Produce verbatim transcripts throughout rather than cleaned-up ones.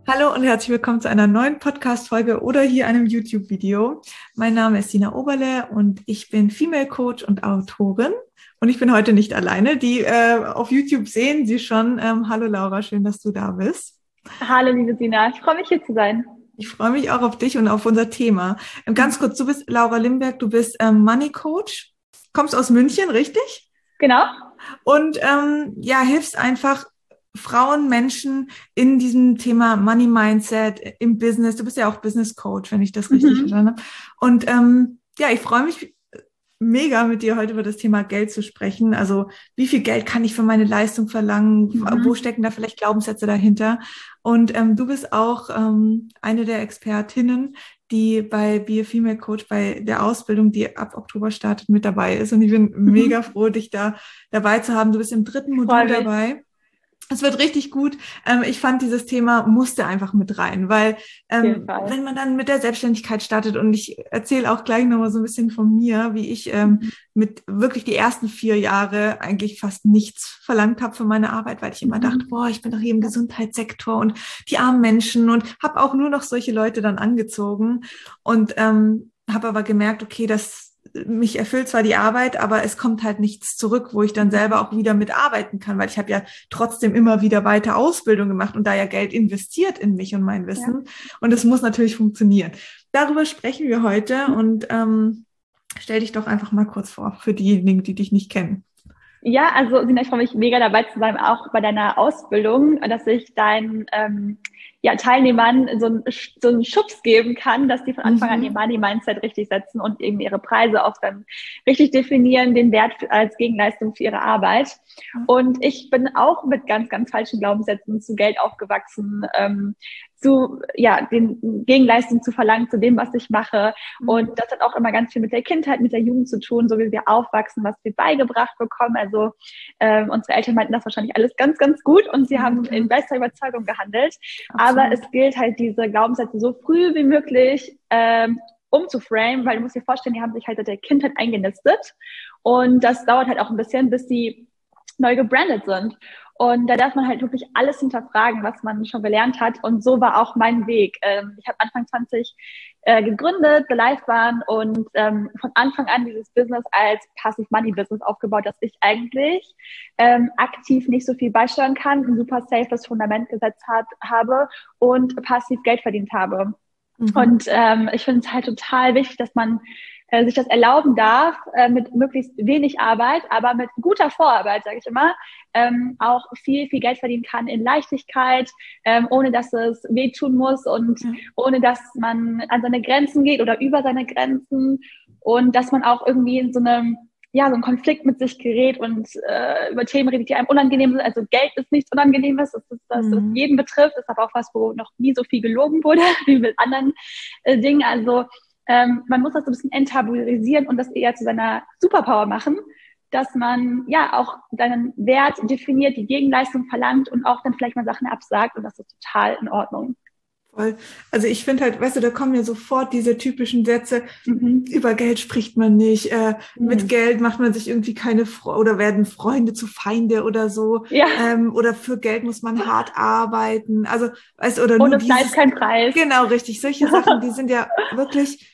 Hallo und herzlich willkommen zu einer neuen Podcast-Folge oder hier einem YouTube-Video. Mein Name ist Sina Oberle und ich bin Female Coach und Autorin. Und ich bin heute nicht alleine. Die äh, auf YouTube sehen Sie schon. Ähm, hallo Laura, schön, dass du da bist. Hallo, liebe Sina, ich freue mich hier zu sein. Ich freue mich auch auf dich und auf unser Thema. Ähm, ganz kurz, du bist Laura Limberg, du bist ähm, Money Coach, kommst aus München, richtig? Genau. Und ähm, ja, hilfst einfach Frauen, Menschen in diesem Thema Money Mindset im Business. Du bist ja auch Business Coach, wenn ich das richtig Mhm. verstanden habe. Und ähm, ja, ich freue mich mega, mit dir heute über das Thema Geld zu sprechen. Also wie viel Geld kann ich für meine Leistung verlangen? Wo Mhm. stecken da vielleicht Glaubenssätze dahinter? Und ähm, du bist auch ähm, eine der Expertinnen, die bei Be a Female Coach bei der Ausbildung, die ab Oktober startet, mit dabei ist. Und ich bin Mhm. mega froh, dich da dabei zu haben. Du bist im dritten Ich Modul freue mich. dabei. Es wird richtig gut. Ähm, ich fand, dieses Thema musste einfach mit rein, weil Auf jeden ähm, Fall. wenn man dann mit der Selbstständigkeit startet, und ich erzähle auch gleich nochmal so ein bisschen von mir, wie ich ähm, Mhm. mit wirklich die ersten vier Jahre eigentlich fast nichts verlangt habe für meine Arbeit, weil ich immer dachte, Mhm. boah, ich bin doch hier im Ja. Gesundheitssektor und die armen Menschen, und habe auch nur noch solche Leute dann angezogen und ähm, habe aber gemerkt, okay, das mich erfüllt zwar die Arbeit, aber es kommt halt nichts zurück, wo ich dann selber Mhm. auch wieder mitarbeiten kann, weil ich habe ja trotzdem immer wieder weiter Ausbildung gemacht und da ja Geld investiert in mich und mein Ja. Wissen. Und es muss natürlich funktionieren. Darüber sprechen wir heute, und ähm, stell dich doch einfach mal kurz vor für diejenigen, die dich nicht kennen. Ja, also Sina, ich freue mich mega dabei zu sein, auch bei deiner Ausbildung, dass ich deinen ähm, ja, Teilnehmern so einen, so einen Schubs geben kann, dass die von Anfang an ihr Mhm. Money-Mindset richtig setzen und eben ihre Preise auch dann richtig definieren, den Wert als Gegenleistung für ihre Arbeit. Und ich bin auch mit ganz, ganz falschen Glaubenssätzen zu Geld aufgewachsen, ähm, zu, ja, den Gegenleistung zu verlangen zu dem, was ich mache. Und das hat auch immer ganz viel mit der Kindheit, mit der Jugend zu tun, so wie wir aufwachsen, was wir beigebracht bekommen. Also ähm, unsere Eltern meinten das wahrscheinlich alles ganz, ganz gut und sie Ja, haben klar. in bester Überzeugung gehandelt. Aber es Absolut. gilt halt, diese Glaubenssätze so früh wie möglich ähm, umzuframen, weil du musst dir vorstellen, die haben sich halt seit der Kindheit eingenistet. Und das dauert halt auch ein bisschen, bis sie neu gebrandet sind. Und da darf man halt wirklich alles hinterfragen, was man schon gelernt hat. Und so war auch mein Weg. Ähm, ich habe Anfang zwanzig äh, gegründet, The Life Bahn, und ähm, von Anfang an dieses Business als Passive Money Business aufgebaut, dass ich eigentlich ähm, aktiv nicht so viel beisteuern kann, ein super safes Fundament gesetzt hat, habe und passiv Geld verdient habe. Mhm. Und ähm, ich finde es halt total wichtig, dass man äh, sich das erlauben darf, äh, mit möglichst wenig Arbeit, aber mit guter Vorarbeit, sage ich immer, ähm, auch viel, viel Geld verdienen kann in Leichtigkeit, ähm, ohne dass es wehtun muss und Ja. ohne dass man an seine Grenzen geht oder über seine Grenzen, und dass man auch irgendwie in so einem ja, so ein Konflikt mit sich gerät und äh, über Themen redet, die einem unangenehm sind. Also Geld ist nichts Unangenehmes, das ist, das ist Mhm. jeden betrifft, das ist aber auch was, wo noch nie so viel gelogen wurde wie mit anderen äh, Dingen. Also ähm, man muss das so ein bisschen enttabuisieren und das eher zu seiner Superpower machen, dass man ja auch seinen Wert definiert, die Gegenleistung verlangt und auch dann vielleicht mal Sachen absagt, und das ist total in Ordnung. Voll. Also ich finde halt, weißt du, da kommen ja sofort diese typischen Sätze: Mhm. über Geld spricht man nicht, äh, mit Mhm. Geld macht man sich irgendwie keine Fre oder werden Freunde zu Feinde oder so, Ja, ähm, oder für Geld muss man hart arbeiten. Also, weißt du, oder nur ohne Fleiß dieses, kein Preis. genau, richtig, solche Sachen, die sind ja wirklich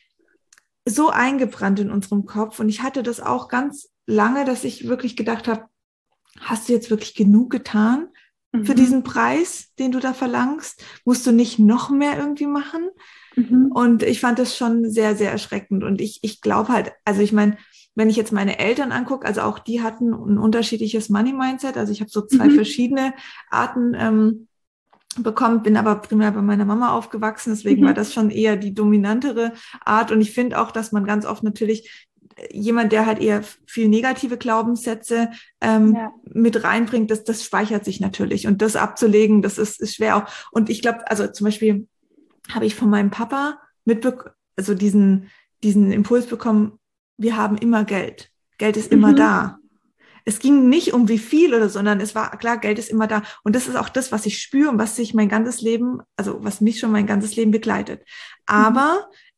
so eingebrannt in unserem Kopf. Und ich hatte das auch ganz lange, dass ich wirklich gedacht habe, hast du jetzt wirklich genug getan für diesen Mhm. Preis, den du da verlangst? Musst du nicht noch mehr irgendwie machen? Mhm. Und ich fand das schon sehr, sehr erschreckend. Und ich, ich glaube halt, also ich meine, wenn ich jetzt meine Eltern angucke, also auch die hatten ein unterschiedliches Money-Mindset. Also ich habe so zwei Mhm. verschiedene Arten ähm, bekommen, bin aber primär bei meiner Mama aufgewachsen. Deswegen war Mhm. das schon eher die dominantere Art. Und ich finde auch, dass man ganz oft natürlich jemand, der halt eher viel negative Glaubenssätze ähm, Ja. mit reinbringt, das, das speichert sich natürlich. Und das abzulegen, das ist, ist schwer auch. Und ich glaube, also zum Beispiel habe ich von meinem Papa mitbekommen, also diesen, diesen Impuls bekommen, wir haben immer Geld. Geld ist immer Mhm. da. Es ging nicht um wie viel oder so, sondern es war klar, Geld ist immer da. Und das ist auch das, was ich spüre und was sich mein ganzes Leben, also was mich schon mein ganzes Leben begleitet. Mhm. Aber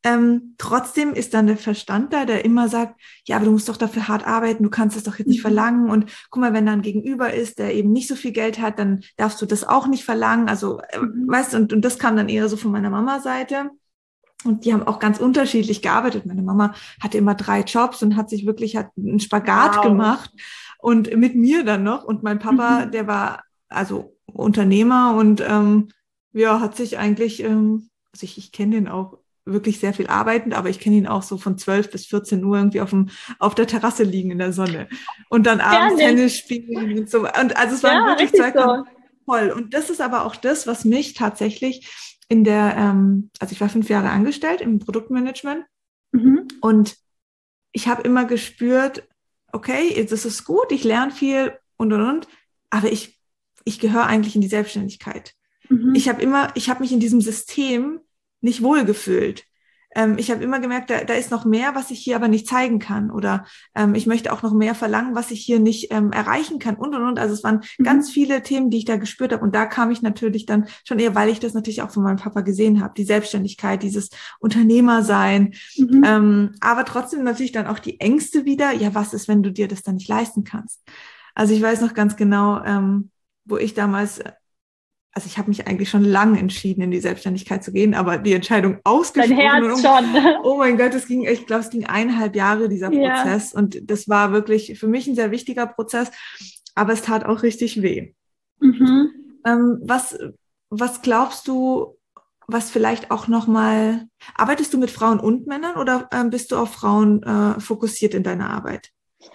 ähm, trotzdem ist dann der Verstand da, der immer sagt, ja, aber du musst doch dafür hart arbeiten, du kannst es doch jetzt nicht Mhm. verlangen. Und guck mal, wenn da ein Gegenüber ist, der eben nicht so viel Geld hat, dann darfst du das auch nicht verlangen. Also, äh, Mhm. weißt du, und, und das kam dann eher so von meiner Mama-Seite. Und die haben auch ganz unterschiedlich gearbeitet. Meine Mama hatte immer drei Jobs und hat sich wirklich, hat einen Spagat Wow. gemacht. Und mit mir dann noch. Und mein Papa, Mhm. der war also Unternehmer und ähm, ja, hat sich eigentlich, ähm, also ich, ich kenne den auch wirklich sehr viel arbeitend, aber ich kenne ihn auch so von zwölf bis vierzehn Uhr irgendwie auf dem, auf der Terrasse liegen in der Sonne und dann abends Ehrlich? Tennis spielen und so. Und also es waren Ja, wirklich richtig zwei so. voll. Und das ist aber auch das, was mich tatsächlich in der, ähm, also ich war fünf Jahre angestellt im Produktmanagement Mhm. und ich habe immer gespürt, okay, das ist gut, ich lerne viel und und und, aber ich, ich gehöre eigentlich in die Selbstständigkeit. Ich Mhm. habe immer, ich habe mich in diesem System nicht wohlgefühlt. Ähm, ich habe immer gemerkt, da, da ist noch mehr, was ich hier aber nicht zeigen kann. Oder ähm, ich möchte auch noch mehr verlangen, was ich hier nicht ähm, erreichen kann und und und. Also es waren ganz Mhm. viele Themen, die ich da gespürt habe. Und da kam ich natürlich dann schon eher, weil ich das natürlich auch von meinem Papa gesehen habe, die Selbstständigkeit, dieses Unternehmersein. Mhm. Ähm, aber trotzdem natürlich dann auch die Ängste wieder. Ja, was ist, wenn du dir das dann nicht leisten kannst? Also ich weiß noch ganz genau, ähm, wo ich damals, also ich habe mich eigentlich schon lange entschieden, in die Selbstständigkeit zu gehen, aber die Entscheidung Dein ausgesprochen und Herz um, schon. oh mein Gott, es ging, ich glaube, es ging eineinhalb Jahre, dieser Ja. Prozess. Und das war wirklich für mich ein sehr wichtiger Prozess, aber es tat auch richtig weh. Mhm. Ähm, was, was glaubst du, was vielleicht auch nochmal, arbeitest du mit Frauen und Männern oder ähm, bist du auf Frauen äh, fokussiert in deiner Arbeit?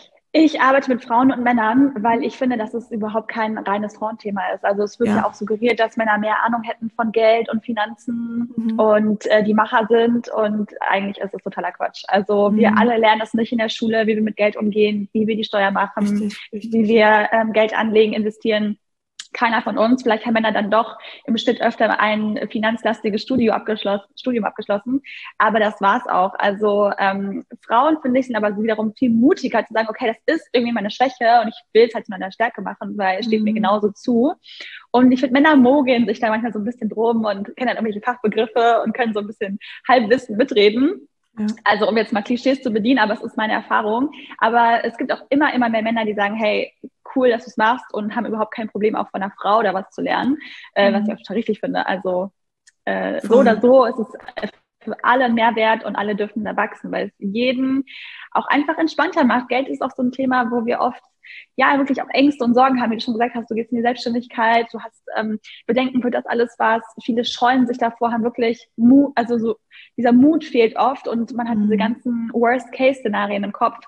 Ich arbeite mit Frauen und Männern, weil ich finde, dass es überhaupt kein reines Frauenthema ist. Also es wird ja Ja. auch suggeriert, dass Männer mehr Ahnung hätten von Geld und Finanzen Mhm. und äh, die Macher sind. Und eigentlich ist es totaler Quatsch. Also wir Mhm. alle lernen es nicht in der Schule, wie wir mit Geld umgehen, wie wir die Steuer machen, Richtig, wie richtig. wir ähm, Geld anlegen, investieren. Keiner von uns, vielleicht haben Männer dann doch im Schnitt öfter ein finanzlastiges Studium abgeschlossen, Studium abgeschlossen, aber das war's auch. Also ähm, Frauen, finde ich, sind aber wiederum viel mutiger zu sagen, okay, das ist irgendwie meine Schwäche und ich will es halt zu meiner Stärke machen, weil es steht mir Mhm. genauso zu. Und ich finde, Männer mogeln sich da manchmal so ein bisschen drum und kennen dann irgendwelche Fachbegriffe und können so ein bisschen Halbwissen mitreden. Ja. Also um jetzt mal Klischees zu bedienen, aber es ist meine Erfahrung. Aber es gibt auch immer, immer mehr Männer, die sagen, hey, cool, dass du es machst und haben überhaupt kein Problem, auch von einer Frau da was zu lernen, äh, was ich auch Mhm. total richtig finde. Also äh, so oder Voll. so ist es für alle ein Mehrwert und alle dürfen da wachsen, weil es jeden auch einfach entspannter macht. Geld ist auch so ein Thema, wo wir oft ja wirklich auch Ängste und Sorgen haben, wie du schon gesagt hast, du gehst in die Selbstständigkeit, du hast ähm, Bedenken, wird das alles was, viele scheuen sich davor, haben wirklich Mut, also so dieser Mut fehlt oft und man hat diese Mhm. ganzen Worst-Case-Szenarien im Kopf.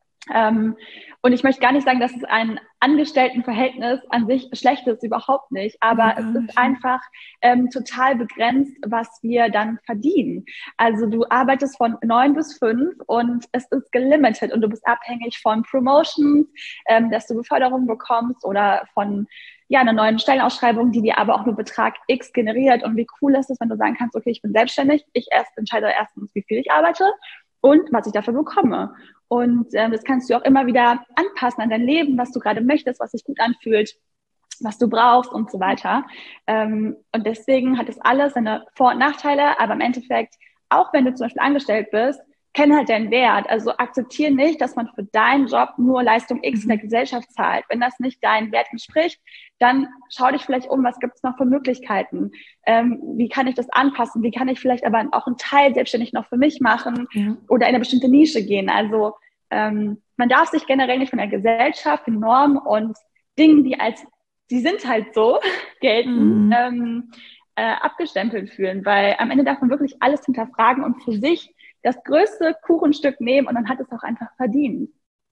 Ähm, und ich möchte gar nicht sagen, dass es ein Angestelltenverhältnis an sich schlecht ist, überhaupt nicht. Nee, Aber es gar ist nicht. Ja. einfach ähm, total begrenzt, was wir dann verdienen. Also du arbeitest von neun bis fünf und es ist gelimited und du bist abhängig von Promotions, ähm, dass du Beförderung bekommst oder von ja, einer neuen Stellenausschreibung, die dir aber auch nur Betrag X generiert. Und wie cool ist es, wenn du sagen kannst, okay, ich bin selbstständig, ich erst entscheide erstens, wie viel ich arbeite und was ich dafür bekomme. Und ähm, das kannst du auch immer wieder anpassen an dein Leben, was du gerade möchtest, was sich gut anfühlt, was du brauchst und so weiter. Ähm, und deswegen hat es alles seine Vor- und Nachteile, aber im Endeffekt, auch wenn du zum Beispiel angestellt bist, kenn halt deinen Wert. Also akzeptiere nicht, dass man für deinen Job nur Leistung X in der Mhm. Gesellschaft zahlt. Wenn das nicht deinen Wert entspricht, dann schau dich vielleicht um, was gibt es noch für Möglichkeiten? Ähm, wie kann ich das anpassen? Wie kann ich vielleicht aber auch einen Teil selbstständig noch für mich machen Ja. oder in eine bestimmte Nische gehen? Also ähm, man darf sich generell nicht von der Gesellschaft, den Normen und Dingen, die als, die sind halt so, gelten, Mhm. ähm, äh, abgestempelt fühlen, weil am Ende darf man wirklich alles hinterfragen und für sich das größte Kuchenstück nehmen und dann hat es auch einfach verdient.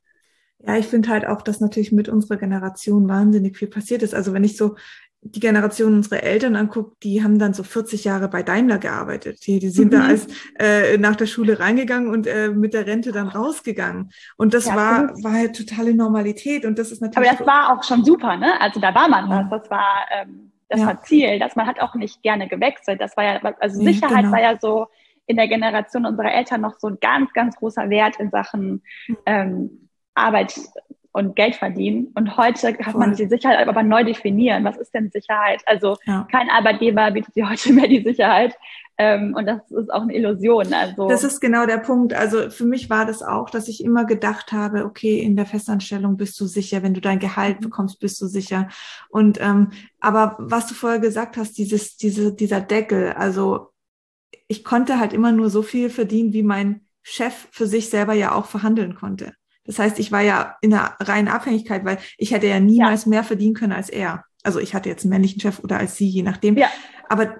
Ja, ich finde halt auch, dass natürlich mit unserer Generation wahnsinnig viel passiert ist. Also wenn ich so die Generation unserer Eltern angucke, die haben dann so vierzig Jahre bei Daimler gearbeitet. Die, die sind da als Mhm. äh, nach der Schule reingegangen und äh, mit der Rente dann rausgegangen. Und das Ja, absolut. war, war halt totale Normalität. Und das ist Aber natürlich das für, war auch schon super, ne? Also da war man was. ja, Das war, ähm, das war ja, Ziel. Dass man hat auch nicht gerne gewechselt. Das war ja, also nee, Sicherheit war genau. ja so in der Generation unserer Eltern noch so ein ganz, ganz großer Wert in Sachen ähm, Arbeit und Geld verdienen. Und heute hat man Voll, die Sicherheit aber neu definieren. Was ist denn Sicherheit? Also ja. kein Arbeitgeber bietet dir heute mehr die Sicherheit, Ähm, und das ist auch eine Illusion. Also das ist genau der Punkt. Also für mich war das auch, dass ich immer gedacht habe, okay, in der Festanstellung bist du sicher, wenn du dein Gehalt bekommst, bist du sicher. Und ähm, aber was du vorher gesagt hast, dieses, diese, dieser Deckel, also ich konnte halt immer nur so viel verdienen, wie mein Chef für sich selber ja auch verhandeln konnte. Das heißt, ich war ja in einer reinen Abhängigkeit, weil ich hätte ja niemals ja. mehr verdienen können als er. Also ich hatte jetzt einen männlichen Chef oder als sie, je nachdem. Ja. Aber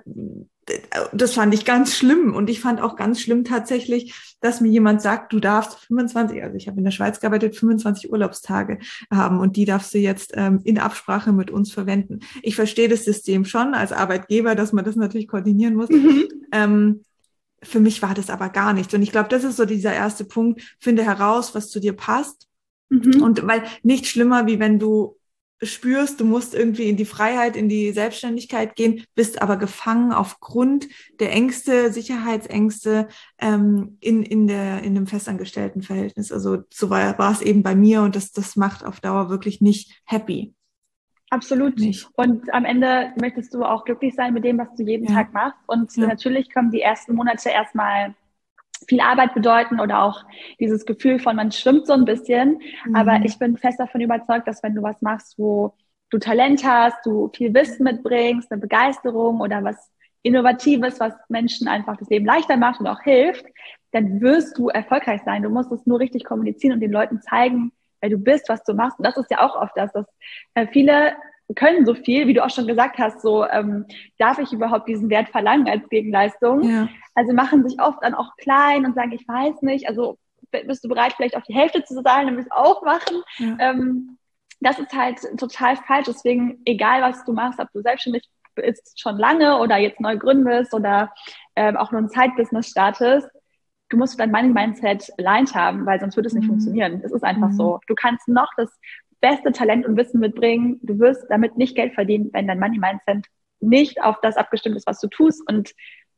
das fand ich ganz schlimm. Und ich fand auch ganz schlimm tatsächlich, dass mir jemand sagt, du darfst fünfundzwanzig, also ich habe in der Schweiz gearbeitet, fünfundzwanzig Urlaubstage haben und die darfst du jetzt ähm, in Absprache mit uns verwenden. Ich verstehe das System schon als Arbeitgeber, dass man das natürlich koordinieren muss. Mhm. Ähm, für mich war das aber gar nicht. Und ich glaube, das ist so dieser erste Punkt. Finde heraus, was zu dir passt. Mhm. Und weil nichts schlimmer, wie wenn du spürst, du musst irgendwie in die Freiheit, in die Selbstständigkeit gehen, bist aber gefangen aufgrund der Ängste, Sicherheitsängste ähm, in in der in dem Festangestelltenverhältnis. Also so war, war es eben bei mir und das das macht auf Dauer wirklich nicht happy. Absolut. Nicht. Und am Ende möchtest du auch glücklich sein mit dem, was du jeden ja. Tag machst. Und ja. natürlich kommen die ersten Monate erstmal viel Arbeit bedeuten oder auch dieses Gefühl von, man schwimmt so ein bisschen. Mhm. Aber ich bin fest davon überzeugt, dass wenn du was machst, wo du Talent hast, du viel Wissen mitbringst, eine Begeisterung oder was Innovatives, was Menschen einfach das Leben leichter macht und auch hilft, dann wirst du erfolgreich sein. Du musst es nur richtig kommunizieren und den Leuten zeigen, wer du bist, was du machst. Und das ist ja auch oft das, dass äh, viele können so viel, wie du auch schon gesagt hast, so ähm, darf ich überhaupt diesen Wert verlangen als Gegenleistung? Ja. Also machen sich oft dann auch klein und sagen, ich weiß nicht, also bist du bereit, vielleicht auch die Hälfte zu zahlen, dann will ich es auch machen. Ja. Ähm, das ist halt total falsch. Deswegen, egal was du machst, ob du selbstständig bist schon lange oder jetzt neu gründest oder ähm, auch nur ein Side-Business startest, du musst dein Money-Mindset aligned haben, weil sonst wird es nicht mhm. funktionieren. Das ist einfach mhm. so. Du kannst noch das beste Talent und Wissen mitbringen. Du wirst damit nicht Geld verdienen, wenn dein Money-Mindset nicht auf das abgestimmt ist, was du tust und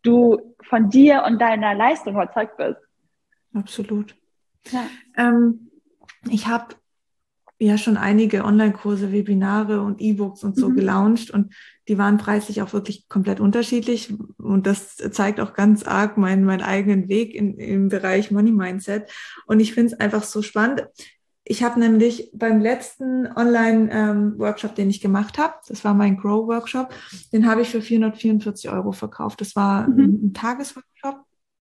du von dir und deiner Leistung überzeugt bist. Absolut. Ja. Ähm, ich habe ja schon einige Online-Kurse, Webinare und E-Books und so mhm. gelauncht und die waren preislich auch wirklich komplett unterschiedlich und das zeigt auch ganz arg meinen, meinen eigenen Weg in, im Bereich Money Mindset und ich finde es einfach so spannend. Ich habe nämlich beim letzten Online-Workshop, ähm, den ich gemacht habe, das war mein Grow-Workshop, den habe ich für vierhundertvierundvierzig Euro verkauft. Das war mhm. ein, ein Tagesworkshop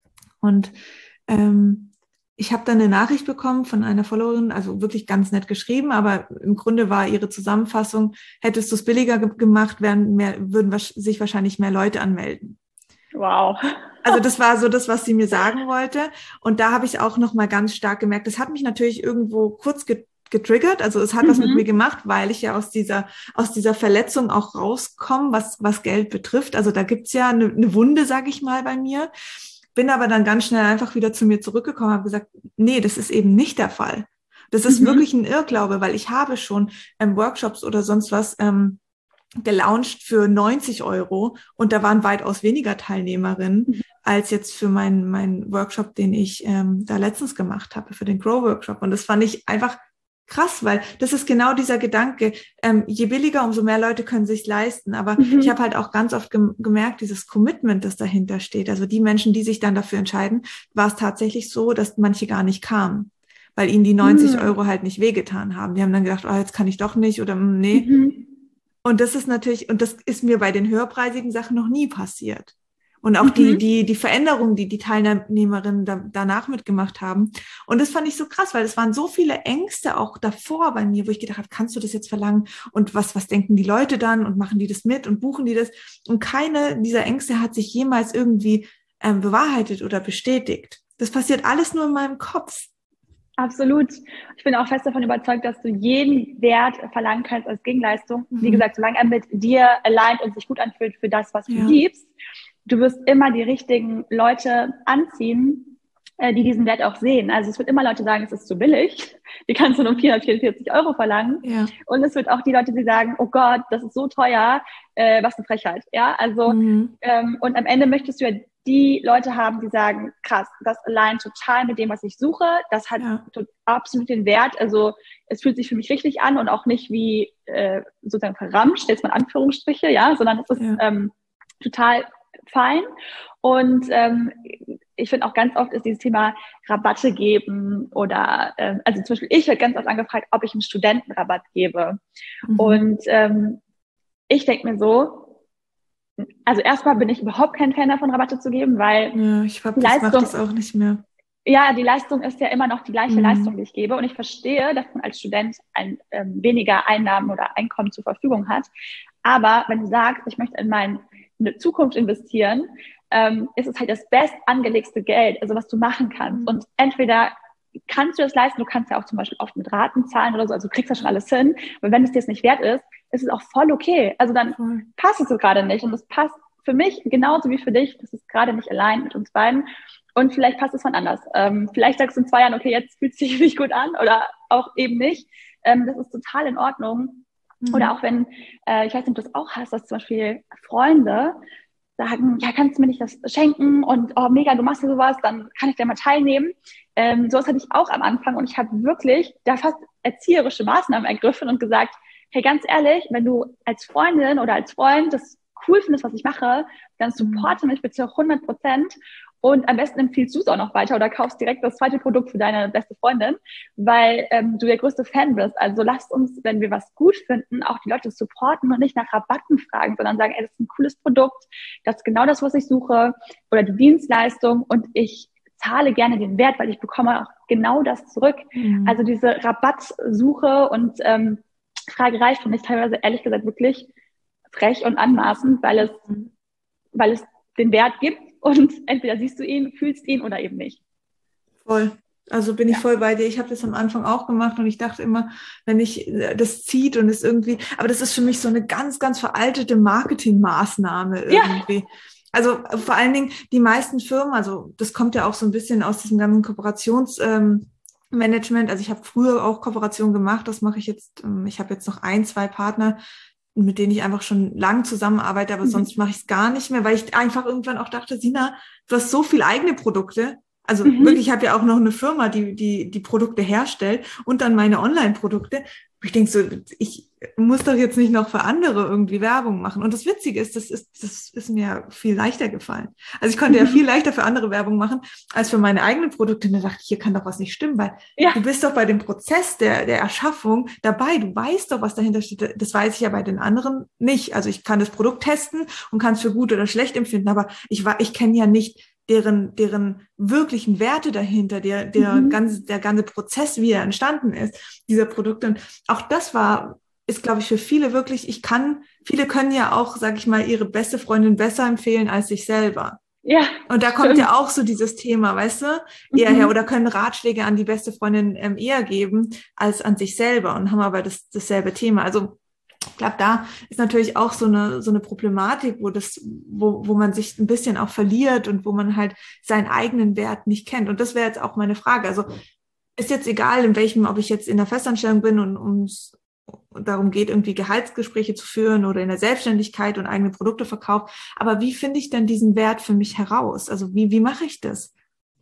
und ähm, ich habe dann eine Nachricht bekommen von einer Followerin, also wirklich ganz nett geschrieben, aber im Grunde war ihre Zusammenfassung, hättest du es billiger ge- gemacht, wären mehr, würden was, sich wahrscheinlich mehr Leute anmelden. Wow. Also das war so das, was sie mir sagen wollte. Und da habe ich auch nochmal ganz stark gemerkt, das hat mich natürlich irgendwo kurz get- getriggert, also es hat mhm. was mit mir gemacht, weil ich ja aus dieser aus dieser Verletzung auch rauskomme, was was Geld betrifft. Also da gibt's ja eine, eine Wunde, sage ich mal, bei mir. Bin aber dann ganz schnell einfach wieder zu mir zurückgekommen, habe gesagt, nee, das ist eben nicht der Fall. Das ist mhm. wirklich ein Irrglaube, weil ich habe schon ähm, Workshops oder sonst was ähm, gelauncht für neunzig Euro und da waren weitaus weniger Teilnehmerinnen mhm. als jetzt für meinen meinen Workshop, den ich ähm, da letztens gemacht habe, für den Grow Workshop. Und das fand ich einfach krass, weil das ist genau dieser Gedanke, ähm, je billiger, umso mehr Leute können sich leisten. Aber mhm. ich habe halt auch ganz oft gem- gemerkt, dieses Commitment, das dahinter steht. Also die Menschen, die sich dann dafür entscheiden, war es tatsächlich so, dass manche gar nicht kamen, weil ihnen die neunzig mhm. Euro halt nicht wehgetan haben. Die haben dann gedacht, oh, jetzt kann ich doch nicht oder nee. Mhm. Und das ist natürlich, und das ist mir bei den höherpreisigen Sachen noch nie passiert. Und auch mhm. die, die, die Veränderungen, die die Teilnehmerinnen da, danach mitgemacht haben. Und das fand ich so krass, weil es waren so viele Ängste auch davor bei mir, wo ich gedacht habe, kannst du das jetzt verlangen? Und was, was denken die Leute dann? Und machen die das mit und buchen die das? Und keine dieser Ängste hat sich jemals irgendwie ähm, bewahrheitet oder bestätigt. Das passiert alles nur in meinem Kopf. Absolut. Ich bin auch fest davon überzeugt, dass du jeden Wert verlangen kannst als Gegenleistung. Mhm. Wie gesagt, solange er mit dir allein und sich gut anfühlt für das, was du ja. gibst. Du wirst immer die richtigen Leute anziehen, äh, die diesen Wert auch sehen. Also es wird immer Leute sagen, es ist zu billig. Die kannst du nur vierhundertvierundvierzig Euro verlangen. Ja. Und es wird auch die Leute, die sagen, oh Gott, das ist so teuer, äh, was eine Frechheit. Ja, also mhm. ähm, und am Ende möchtest du ja die Leute haben, die sagen, krass, das allein total mit dem, was ich suche. Das hat ja. absolut den Wert. Also es fühlt sich für mich richtig an und auch nicht wie äh, sozusagen verramscht, jetzt mal Anführungsstriche, ja, sondern es ist ja. ähm, total fein. Und ähm, ich finde auch ganz oft ist dieses Thema Rabatte geben oder, ähm, also zum Beispiel ich werde ganz oft angefragt, ob ich einen Studentenrabatt gebe. Mhm. Und ähm, ich denke mir so, also erstmal bin ich überhaupt kein Fan davon, Rabatte zu geben, weil ja, ich glaube, das macht das auch nicht mehr. Ja, die Leistung ist ja immer noch die gleiche mhm. Leistung, die ich gebe. Und ich verstehe, dass man als Student ein, ähm, weniger Einnahmen oder Einkommen zur Verfügung hat. Aber wenn du sagst, ich möchte in meine Zukunft investieren, ähm, ist es halt das best angelegte Geld, also was du machen kannst. Mhm. Und entweder kannst du das leisten, du kannst ja auch zum Beispiel oft mit Raten zahlen oder so, also du kriegst ja schon alles hin. Aber wenn es dir es nicht wert ist, ist es auch voll okay. Also dann mhm. passt es so gerade nicht. Und es passt für mich genauso wie für dich. Das ist gerade nicht allein mit uns beiden. Und vielleicht passt es von anders. Ähm, vielleicht sagst du in zwei Jahren, okay, jetzt fühlt es sich nicht gut an oder auch eben nicht. Ähm, das ist total in Ordnung. Mhm. Oder auch wenn, äh, ich weiß nicht, ob du das auch hast, dass zum Beispiel Freunde sagen, ja, kannst du mir nicht das schenken und oh, mega, du machst ja sowas, dann kann ich da mal teilnehmen. Ähm, sowas hatte ich auch am Anfang und ich habe wirklich da fast erzieherische Maßnahmen ergriffen und gesagt, hey, ganz ehrlich, wenn du als Freundin oder als Freund das cool findest, was ich mache, dann supporte mich bitte hundert Prozent. Und am besten empfiehlst du es auch noch weiter oder kaufst direkt das zweite Produkt für deine beste Freundin, weil ähm, du der größte Fan bist. Also lasst uns, wenn wir was gut finden, auch die Leute supporten und nicht nach Rabatten fragen, sondern sagen, ey, das ist ein cooles Produkt, das ist genau das, was ich suche oder die Dienstleistung und ich zahle gerne den Wert, weil ich bekomme auch genau das zurück. Mhm. Also diese Rabattsuche und ähm, Fragerei finde ich teilweise ehrlich gesagt wirklich frech und anmaßend, weil es, weil es den Wert gibt. Und entweder siehst du ihn, fühlst ihn oder eben nicht. Voll. Also bin ich ja. voll bei dir. Ich habe das am Anfang auch gemacht und ich dachte immer, wenn ich das zieht und es irgendwie, aber das ist für mich so eine ganz, ganz veraltete Marketingmaßnahme irgendwie. Ja. Also vor allen Dingen die meisten Firmen, also das kommt ja auch so ein bisschen aus diesem ganzen Kooperationsmanagement. Ähm, also ich habe früher auch Kooperation gemacht, das mache ich jetzt, ähm, ich habe jetzt noch ein, zwei Partner, mit denen ich einfach schon lang zusammenarbeite, aber mhm. sonst mache ich es gar nicht mehr, weil ich einfach irgendwann auch dachte, Sina, du hast so viele eigene Produkte. Also mhm. wirklich, ich habe ja auch noch eine Firma, die die die Produkte herstellt und dann meine Online-Produkte. Ich denke so, ich muss doch jetzt nicht noch für andere irgendwie Werbung machen. Und das Witzige ist, das ist, das ist mir viel leichter gefallen. Also ich konnte mhm. ja viel leichter für andere Werbung machen, als für meine eigenen Produkte. Und da dachte ich, hier kann doch was nicht stimmen, weil ja. du bist doch bei dem Prozess der, der Erschaffung dabei. Du weißt doch, was dahinter steht. Das weiß ich ja bei den anderen nicht. Also ich kann das Produkt testen und kann es für gut oder schlecht empfinden, aber ich, ich kenne ja nicht deren, deren wirklichen Werte dahinter, der, der mhm. ganze, der ganze Prozess, wie er entstanden ist, dieser Produkte. Und auch das war, ist, glaube ich, für viele wirklich, ich kann, viele können ja auch, sag ich mal, ihre beste Freundin besser empfehlen als sich selber. Ja. Und da kommt ja auch so dieses Thema, weißt du, eher mhm. her, oder können Ratschläge an die beste Freundin ähm, eher geben als an sich selber und haben aber das, dasselbe Thema. Also, ich glaube, da ist natürlich auch so eine so eine Problematik, wo das, wo wo man sich ein bisschen auch verliert und wo man halt seinen eigenen Wert nicht kennt. Und das wäre jetzt auch meine Frage. Also ist jetzt egal, in welchem, ob ich jetzt in der Festanstellung bin und ums darum geht, irgendwie Gehaltsgespräche zu führen oder in der Selbstständigkeit und eigene Produkte verkauft. Aber wie finde ich denn diesen Wert für mich heraus? Also wie wie mache ich das?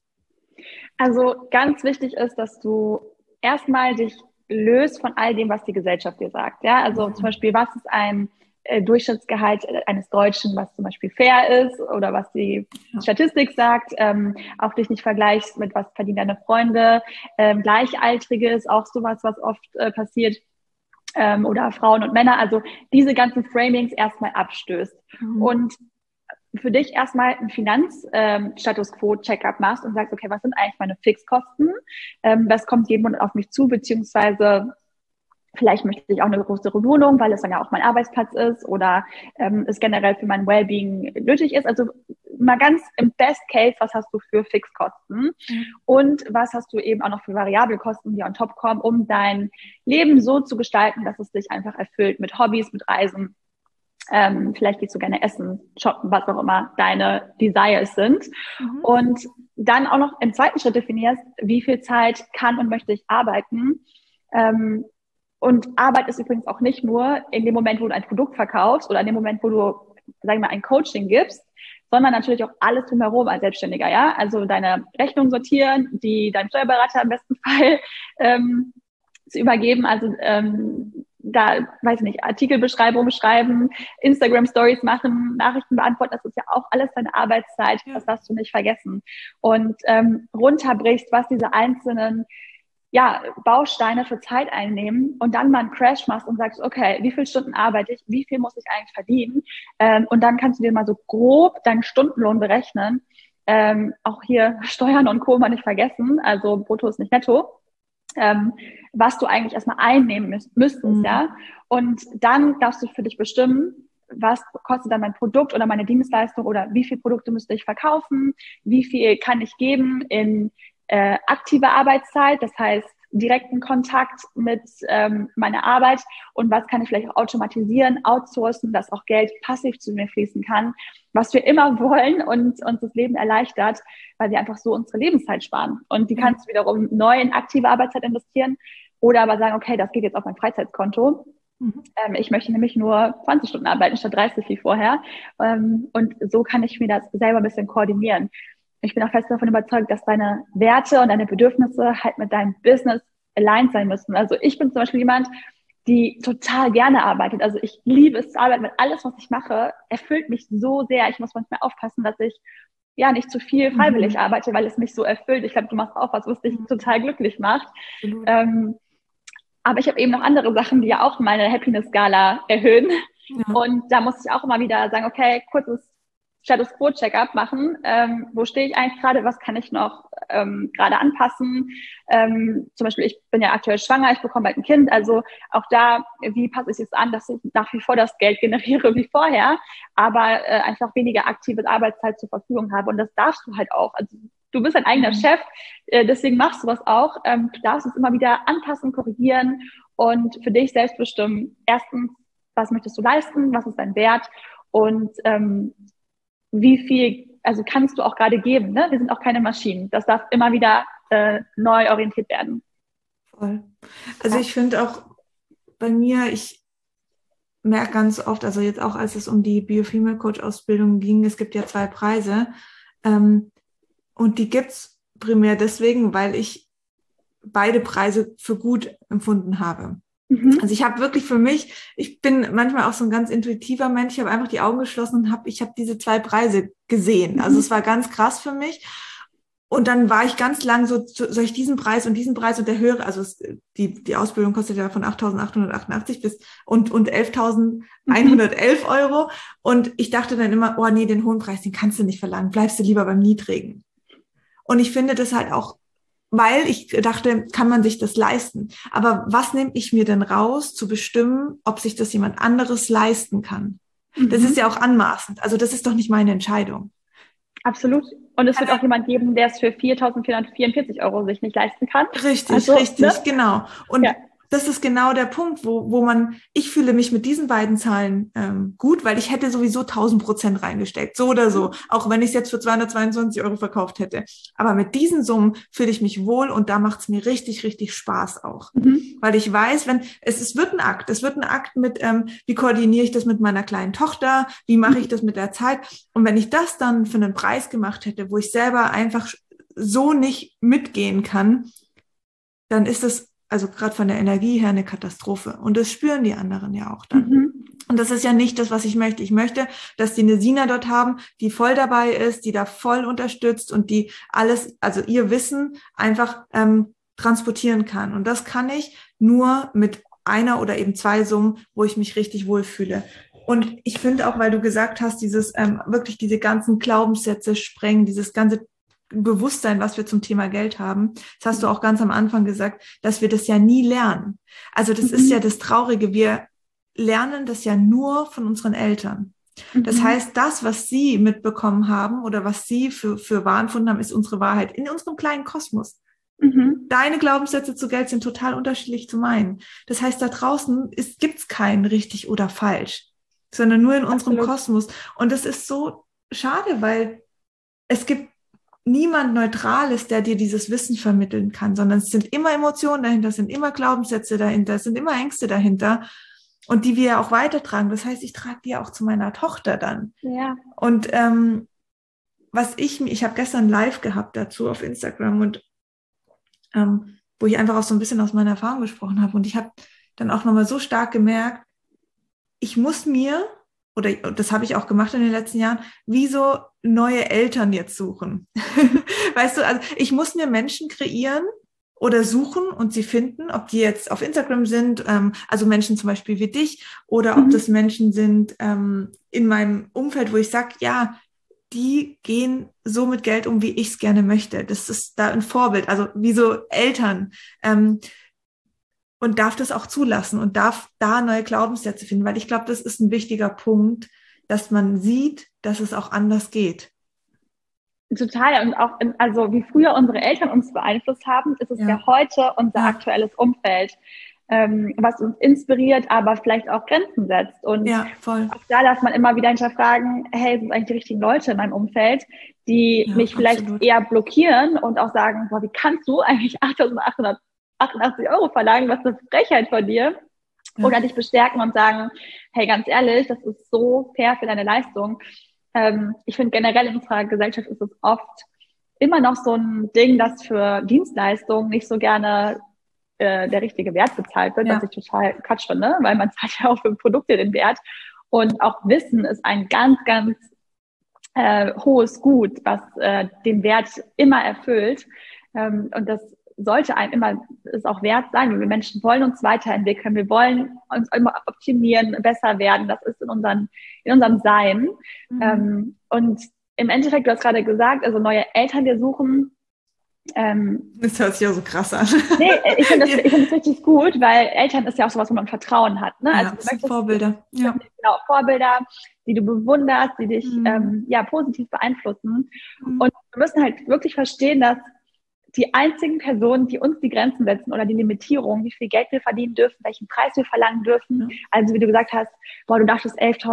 Also ganz wichtig ist, dass du erstmal dich löst von all dem, was die Gesellschaft dir sagt. Ja, also mhm. zum Beispiel, was ist ein äh, Durchschnittsgehalt eines Deutschen, was zum Beispiel fair ist oder was die ja. Statistik sagt. Ähm, auch dich nicht vergleichst mit, was verdienen deine Freunde. Ähm, Gleichaltrige ist auch sowas, was oft äh, passiert. Ähm, oder Frauen und Männer. Also diese ganzen Framings erstmal abstößt. Mhm. Und für dich erstmal einen Finanzstatus ähm, Quo Check-up machst und sagst, okay, was sind eigentlich meine Fixkosten? Ähm, was kommt jeden Monat auf mich zu? Beziehungsweise vielleicht möchte ich auch eine größere Wohnung, weil es dann ja auch mein Arbeitsplatz ist oder ähm, es generell für mein Wellbeing nötig ist. Also mal ganz im Best Case, was hast du für Fixkosten? Mhm. Und was hast du eben auch noch für Variabelkosten, die on top kommen, um dein Leben so zu gestalten, dass es dich einfach erfüllt mit Hobbys, mit Reisen. Ähm, vielleicht gehst du gerne essen, shoppen, was auch immer deine Desires sind. Mhm. Und dann auch noch im zweiten Schritt definierst, wie viel Zeit kann und möchte ich arbeiten. Ähm, und Arbeit ist übrigens auch nicht nur in dem Moment, wo du ein Produkt verkaufst oder in dem Moment, wo du, sagen wir mal, ein Coaching gibst, sondern natürlich auch alles drumherum als Selbstständiger, ja. Also deine Rechnung sortieren, die deinem Steuerberater im besten Fall ähm, zu übergeben, also ähm, da, weiß ich nicht, Artikelbeschreibungen schreiben, Instagram-Stories machen, Nachrichten beantworten, das ist ja auch alles deine Arbeitszeit, Ja. das darfst du nicht vergessen. Und ähm, runterbrichst, was diese einzelnen ja, Bausteine für Zeit einnehmen und dann mal einen Crash machst und sagst, okay, wie viele Stunden arbeite ich, wie viel muss ich eigentlich verdienen? Ähm, und dann kannst du dir mal so grob deinen Stundenlohn berechnen. Ähm, auch hier Steuern und Co. mal nicht vergessen, also brutto ist nicht netto. Ähm, was du eigentlich erstmal einnehmen müß, müsstest, Mhm. ja. Und dann darfst du für dich bestimmen, was kostet dann mein Produkt oder meine Dienstleistung oder wie viele Produkte müsste ich verkaufen, wie viel kann ich geben in äh, aktive Arbeitszeit, das heißt direkten Kontakt mit ähm, meiner Arbeit und was kann ich vielleicht auch automatisieren, outsourcen, dass auch Geld passiv zu mir fließen kann, was wir immer wollen und uns das Leben erleichtert, weil wir einfach so unsere Lebenszeit sparen. Und die Ja. kannst du wiederum neu in aktive Arbeitszeit investieren oder aber sagen, okay, das geht jetzt auf mein Freizeitkonto. Mhm. Ähm, ich möchte nämlich nur zwanzig Stunden arbeiten statt dreißig wie vorher. Ähm, und so kann ich mir das selber ein bisschen koordinieren. Ich bin auch fest davon überzeugt, dass deine Werte und deine Bedürfnisse halt mit deinem Business aligned sein müssen. Also ich bin zum Beispiel jemand, die total gerne arbeitet. Also ich liebe es zu arbeiten, weil alles, was ich mache, erfüllt mich so sehr. Ich muss manchmal aufpassen, dass ich ja nicht zu viel freiwillig Mhm. arbeite, weil es mich so erfüllt. Ich glaube, du machst auch was, was dich total glücklich macht. Absolut. Ähm, aber ich habe eben noch andere Sachen, die ja auch meine Happiness-Skala erhöhen. Ja. Und da muss ich auch immer wieder sagen, okay, kurzes Status Quo Check-up machen. Ähm, wo stehe ich eigentlich gerade? Was kann ich noch ähm, gerade anpassen? Ähm, zum Beispiel, ich bin ja aktuell schwanger, ich bekomme bald ein Kind. Also auch da, wie passe ich es an, dass ich nach wie vor das Geld generiere wie vorher, aber äh, einfach weniger aktive Arbeitszeit zur Verfügung habe. Und das darfst du halt auch. Also du bist ein eigener Mhm. Chef, äh, deswegen machst du das auch. Ähm, du darfst es immer wieder anpassen, korrigieren und für dich selbst bestimmen. Erstens, was möchtest du leisten? Was ist dein Wert? Und ähm, wie viel, also kannst du auch gerade geben, ne? Wir sind auch keine Maschinen. Das darf immer wieder äh, neu orientiert werden. Voll. Also Ja. ich finde auch bei mir, ich merke ganz oft, also jetzt auch als es um die Bio-Female Coach Ausbildung ging, es gibt ja zwei Preise ähm, und die gibt's primär deswegen, weil ich beide Preise für gut empfunden habe. Mhm. Also ich habe wirklich für mich, ich bin manchmal auch so ein ganz intuitiver Mensch, ich habe einfach die Augen geschlossen und habe, ich habe diese zwei Preise gesehen. Also es Mhm. war ganz krass für mich. Und dann war ich ganz lang so, soll ich diesen Preis und diesen Preis und der höhere, also es, die, die Ausbildung kostet ja von achttausendachthundertachtundachtzig bis und, und Mhm. elftausendeinhundertelf Euro. Und ich dachte dann immer, oh nee, den hohen Preis, den kannst du nicht verlangen, bleibst du lieber beim niedrigen. Und ich finde das halt auch, weil ich dachte, kann man sich das leisten? Aber was nehme ich mir denn raus, zu bestimmen, ob sich das jemand anderes leisten kann? Das ist ja Mhm. auch anmaßend. Also das ist doch nicht meine Entscheidung. Absolut. Und es wird auch jemand geben, der es für viertausendvierhundertvierundvierzig Euro sich nicht leisten kann. Richtig, Also, ne? richtig, genau. Ja. Und das ist genau der Punkt, wo, wo man, ich fühle mich mit diesen beiden Zahlen ähm, gut, weil ich hätte sowieso tausend Prozent reingesteckt, so oder so, auch wenn ich es jetzt für zweihundertzweiundzwanzig Euro verkauft hätte. Aber mit diesen Summen fühle ich mich wohl und da macht es mir richtig, richtig Spaß auch. Mhm. Weil ich weiß, wenn, es, es wird ein Akt, es wird ein Akt mit, ähm, wie koordiniere ich das mit meiner kleinen Tochter, wie mache ich das mit der Zeit? Und wenn ich das dann für einen Preis gemacht hätte, wo ich selber einfach so nicht mitgehen kann, dann ist das, also gerade von der Energie her, eine Katastrophe. Und das spüren die anderen ja auch dann. Mhm. Und das ist ja nicht das, was ich möchte. Ich möchte, dass die eine Sina dort haben, die voll dabei ist, die da voll unterstützt und die alles, also ihr Wissen einfach ähm, transportieren kann. Und das kann ich nur mit einer oder eben zwei Summen, wo ich mich richtig wohlfühle. Und ich finde auch, weil du gesagt hast, dieses ähm, wirklich diese ganzen Glaubenssätze sprengen, dieses ganze Bewusstsein, was wir zum Thema Geld haben. Das hast du auch ganz am Anfang gesagt, dass wir das ja nie lernen. Also das ist ja Mhm. das Traurige. Wir lernen das ja nur von unseren Eltern. Das Mhm. heißt, das, was sie mitbekommen haben oder was sie für, für wahr empfunden haben, ist unsere Wahrheit in unserem kleinen Kosmos. Mhm. Deine Glaubenssätze zu Geld sind total unterschiedlich zu meinen. Das heißt, da draußen gibt es kein richtig oder falsch, sondern nur in unserem Absolut. Kosmos. Und das ist so schade, weil es gibt niemand Neutrales, der dir dieses Wissen vermitteln kann, sondern es sind immer Emotionen dahinter, es sind immer Glaubenssätze dahinter, es sind immer Ängste dahinter und die wir ja auch weitertragen. Das heißt, ich trage die auch zu meiner Tochter dann. Ja. Und ähm, was ich, ich habe gestern live gehabt dazu auf Instagram und ähm, wo ich einfach auch so ein bisschen aus meiner Erfahrung gesprochen habe und ich habe dann auch nochmal so stark gemerkt, ich muss mir, oder das habe ich auch gemacht in den letzten Jahren, wie so neue Eltern jetzt suchen. Weißt du, also ich muss mir Menschen kreieren oder suchen und sie finden, ob die jetzt auf Instagram sind, ähm, also Menschen zum Beispiel wie dich, oder ob Mhm. das Menschen sind ähm, in meinem Umfeld, wo ich sage, ja, die gehen so mit Geld um, wie ich es gerne möchte. Das ist da ein Vorbild, also wie so Eltern. Ähm, und darf das auch zulassen und darf da neue Glaubenssätze finden, weil ich glaube, das ist ein wichtiger Punkt, dass man sieht, dass es auch anders geht. Total. Und auch, in, also wie früher unsere Eltern uns beeinflusst haben, ist es ja, Ja. heute unser Ja. aktuelles Umfeld, ähm, was uns inspiriert, aber vielleicht auch Grenzen setzt. Und Ja, voll. auch da darf man immer wieder hinterfragen, hey, sind eigentlich die richtigen Leute in meinem Umfeld, die Ja, mich vielleicht absolut. eher blockieren und auch sagen, boah, wie kannst du eigentlich achttausendachthundertachtundachtzig Euro verlangen, was eine Frechheit von dir? Ja. Oder dich bestärken und sagen, hey, ganz ehrlich, das ist so fair für deine Leistung. Ähm, ich finde generell in unserer Gesellschaft ist es oft immer noch so ein Ding, dass für Dienstleistungen nicht so gerne äh, der richtige Wert bezahlt wird, ja. was ich total Quatsch finde, weil man zahlt ja auch für Produkte den Wert. Und auch Wissen ist ein ganz, ganz äh, hohes Gut, was äh, den Wert immer erfüllt. Ähm, und das sollte einem immer es auch wert sein, weil wir Menschen wollen uns weiterentwickeln, wir wollen uns immer optimieren, besser werden. Das ist in, unseren, in unserem Sein. Mhm. Ähm, und im Endeffekt, du hast gerade gesagt, also neue Eltern wir suchen. Ähm, das hört sich ja so krass an. Nee, ich finde das, ich find das richtig gut, weil Eltern ist ja auch sowas, wo man Vertrauen hat. Ne? Ja, also, das sind Vorbilder. Ja. Genau, Vorbilder, die du bewunderst, die dich mhm. ähm, ja, positiv beeinflussen. Mhm. Und wir müssen halt wirklich verstehen, dass die einzigen Personen, die uns die Grenzen setzen oder die Limitierung, wie viel Geld wir verdienen dürfen, welchen Preis wir verlangen dürfen, ja. also wie du gesagt hast, boah, du dachtest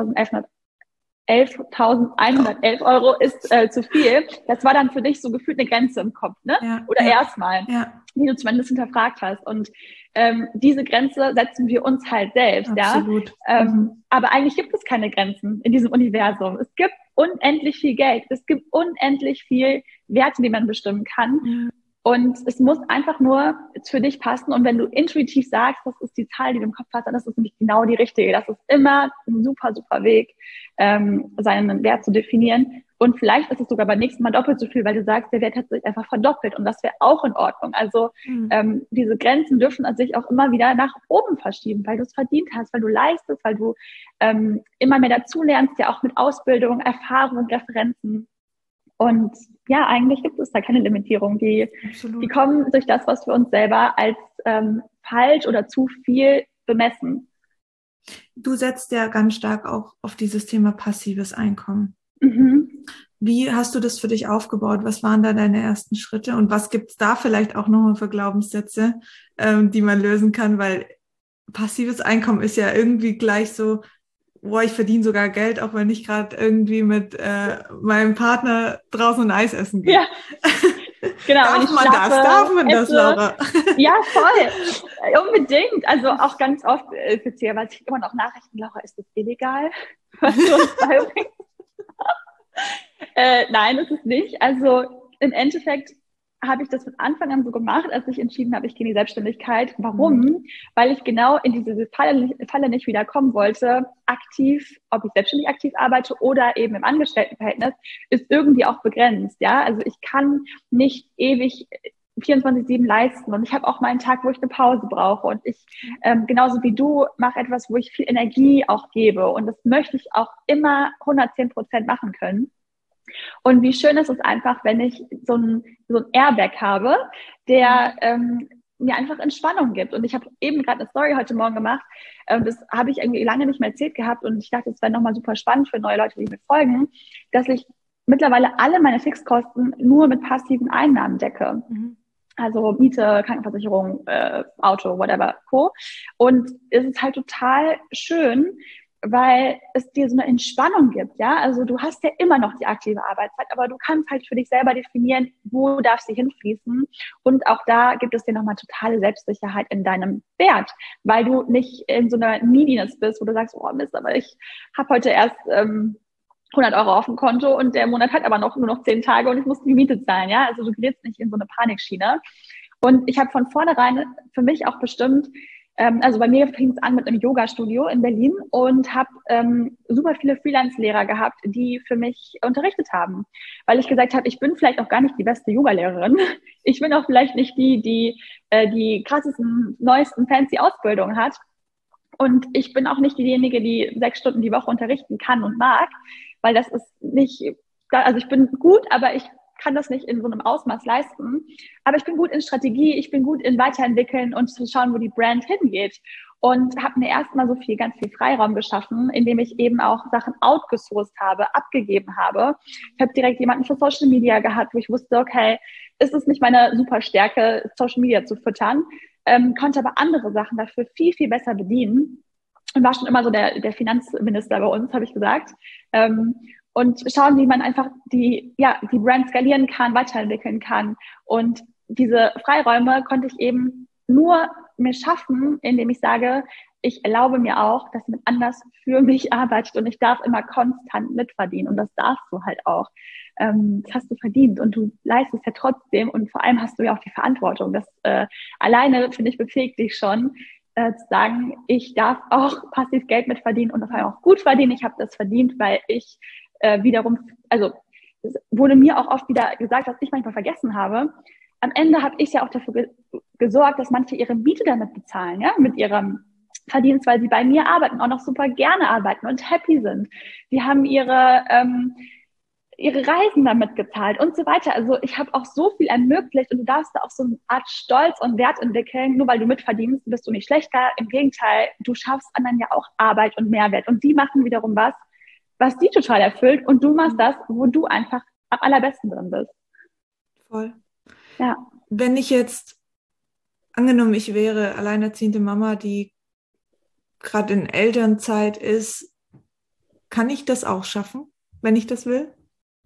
elftausendeinhundertelf Euro ist äh, zu viel. Das war dann für dich so gefühlt eine Grenze im Kopf, ne? Ja, oder ja, erstmal, ja. die du zumindest hinterfragt hast. Und ähm, diese Grenze setzen wir uns halt selbst, Absolut. ja. Ähm, mhm. Aber eigentlich gibt es keine Grenzen in diesem Universum. Es gibt unendlich viel Geld. Es gibt unendlich viel Werte, die man bestimmen kann. Mhm. Und es muss einfach nur für dich passen. Und wenn du intuitiv sagst, das ist die Zahl, die du im Kopf hast, dann ist es nämlich genau die richtige. Das ist immer ein super, super Weg, ähm, seinen Wert zu definieren. Und vielleicht ist es sogar beim nächsten Mal doppelt so viel, weil du sagst, der Wert hat sich einfach verdoppelt. Und das wäre auch in Ordnung. Also mhm. ähm, diese Grenzen dürfen sich auch immer wieder nach oben verschieben, weil du es verdient hast, weil du leistest, weil du ähm, immer mehr dazulernst, ja auch mit Ausbildung, Erfahrung, Referenzen. Und ja, eigentlich gibt es da keine Limitierung. Die, die kommen durch das, was wir uns selber als ähm, falsch oder zu viel bemessen. Du setzt ja ganz stark auch auf dieses Thema passives Einkommen. Mhm. Wie hast du das für dich aufgebaut? Was waren da deine ersten Schritte? Und was gibt es da vielleicht auch nochmal für Glaubenssätze, ähm, die man lösen kann? Weil passives Einkommen ist ja irgendwie gleich so, boah, ich verdiene sogar Geld, auch wenn ich gerade irgendwie mit äh, meinem Partner draußen ein Eis essen gehe. Ja, genau. Darf wenn ich man schlafe, das? Darf man esse, das, Laura? Ja, voll. Unbedingt. Also auch ganz oft, äh, speziell, weil ich immer noch Nachrichten, Laura, ist das illegal? Was du uns beibringst? äh, nein, das ist nicht. Also im Endeffekt habe ich das von Anfang an so gemacht, als ich entschieden habe, ich gehe in die Selbstständigkeit. Warum? Mhm. Weil ich genau in diese Falle, Falle nicht wieder kommen wollte. Aktiv, ob ich selbstständig aktiv arbeite oder eben im Angestelltenverhältnis, ist irgendwie auch begrenzt. Ja, also ich kann nicht ewig vierundzwanzig sieben leisten und ich habe auch mal einen Tag, wo ich eine Pause brauche und ich, ähm, genauso wie du, mache etwas, wo ich viel Energie auch gebe und das möchte ich auch immer hundertzehn Prozent machen können. Und wie schön ist es einfach, wenn ich so ein, so ein Airbag habe, der ähm, mir einfach Entspannung gibt. Und ich habe eben gerade eine Story heute Morgen gemacht, ähm, das habe ich irgendwie lange nicht mehr erzählt gehabt und ich dachte, es wäre nochmal super spannend für neue Leute, die mir folgen, dass ich mittlerweile alle meine Fixkosten nur mit passiven Einnahmen decke. Mhm. Also Miete, Krankenversicherung, äh, Auto, whatever, Co. Und es ist halt total schön, weil es dir so eine Entspannung gibt, ja. Also du hast ja immer noch die aktive Arbeitszeit, aber du kannst halt für dich selber definieren, wo darf sie hinfließen. Und auch da gibt es dir nochmal totale Selbstsicherheit in deinem Wert, weil du nicht in so einer Neediness bist, wo du sagst, oh Mist, aber ich habe heute erst ähm, hundert Euro auf dem Konto und der Monat hat aber noch nur noch zehn Tage und ich muss die Miete zahlen, ja. Also du gerätst nicht in so eine Panikschiene. Und ich habe von vornherein für mich auch bestimmt, Ähm, also bei mir fing es an mit einem Yoga-Studio in Berlin und habe ähm, super viele Freelance-Lehrer gehabt, die für mich unterrichtet haben, weil ich gesagt habe, ich bin vielleicht auch gar nicht die beste Yoga-Lehrerin. Ich bin auch vielleicht nicht die, die äh, die krassesten, neuesten, fancy Ausbildung hat. Und ich bin auch nicht diejenige, die sechs Stunden die Woche unterrichten kann und mag, weil das ist nicht, also ich bin gut, aber ich kann das nicht in so einem Ausmaß leisten. Aber ich bin gut in Strategie, ich bin gut in Weiterentwickeln und zu schauen, wo die Brand hingeht. Und habe mir erstmal so viel, ganz viel Freiraum geschaffen, indem ich eben auch Sachen outgesourced habe, abgegeben habe. Ich habe direkt jemanden für Social Media gehabt, wo ich wusste, okay, ist es nicht meine super Stärke, Social Media zu füttern, ähm, konnte aber andere Sachen dafür viel, viel besser bedienen und war schon immer so der, der Finanzminister bei uns, habe ich gesagt. Ähm, und schauen, wie man einfach die, ja, die Brand skalieren kann, weiterentwickeln kann. Und diese Freiräume konnte ich eben nur mir schaffen, indem ich sage, ich erlaube mir auch, dass jemand anders für mich arbeitet und ich darf immer konstant mitverdienen und das darfst du halt auch. Ähm, das hast du verdient und du leistest ja trotzdem und vor allem hast du ja auch die Verantwortung. Das äh, alleine, finde ich, befähigt dich schon, äh, zu sagen, ich darf auch passiv Geld mitverdienen und vor allem auch gut verdienen. Ich habe das verdient, weil ich äh, wiederum, also es wurde mir auch oft wieder gesagt, was ich manchmal vergessen habe. Am Ende habe ich ja auch dafür ge- gesorgt, dass manche ihre Miete damit bezahlen, ja, mit ihrem Verdienst, weil sie bei mir arbeiten, auch noch super gerne arbeiten und happy sind. Sie haben ihre ähm, ihre Reisen damit gezahlt und so weiter. Also ich habe auch so viel ermöglicht und du darfst da auch so eine Art Stolz und Wert entwickeln. Nur weil du mitverdienst, bist du nicht schlechter. Im Gegenteil, du schaffst anderen ja auch Arbeit und Mehrwert und die machen wiederum was, was die total erfüllt und du machst das, wo du einfach am allerbesten drin bist. Voll. Ja. Wenn ich jetzt, angenommen, ich wäre alleinerziehende Mama, die gerade in Elternzeit ist, kann ich das auch schaffen, wenn ich das will?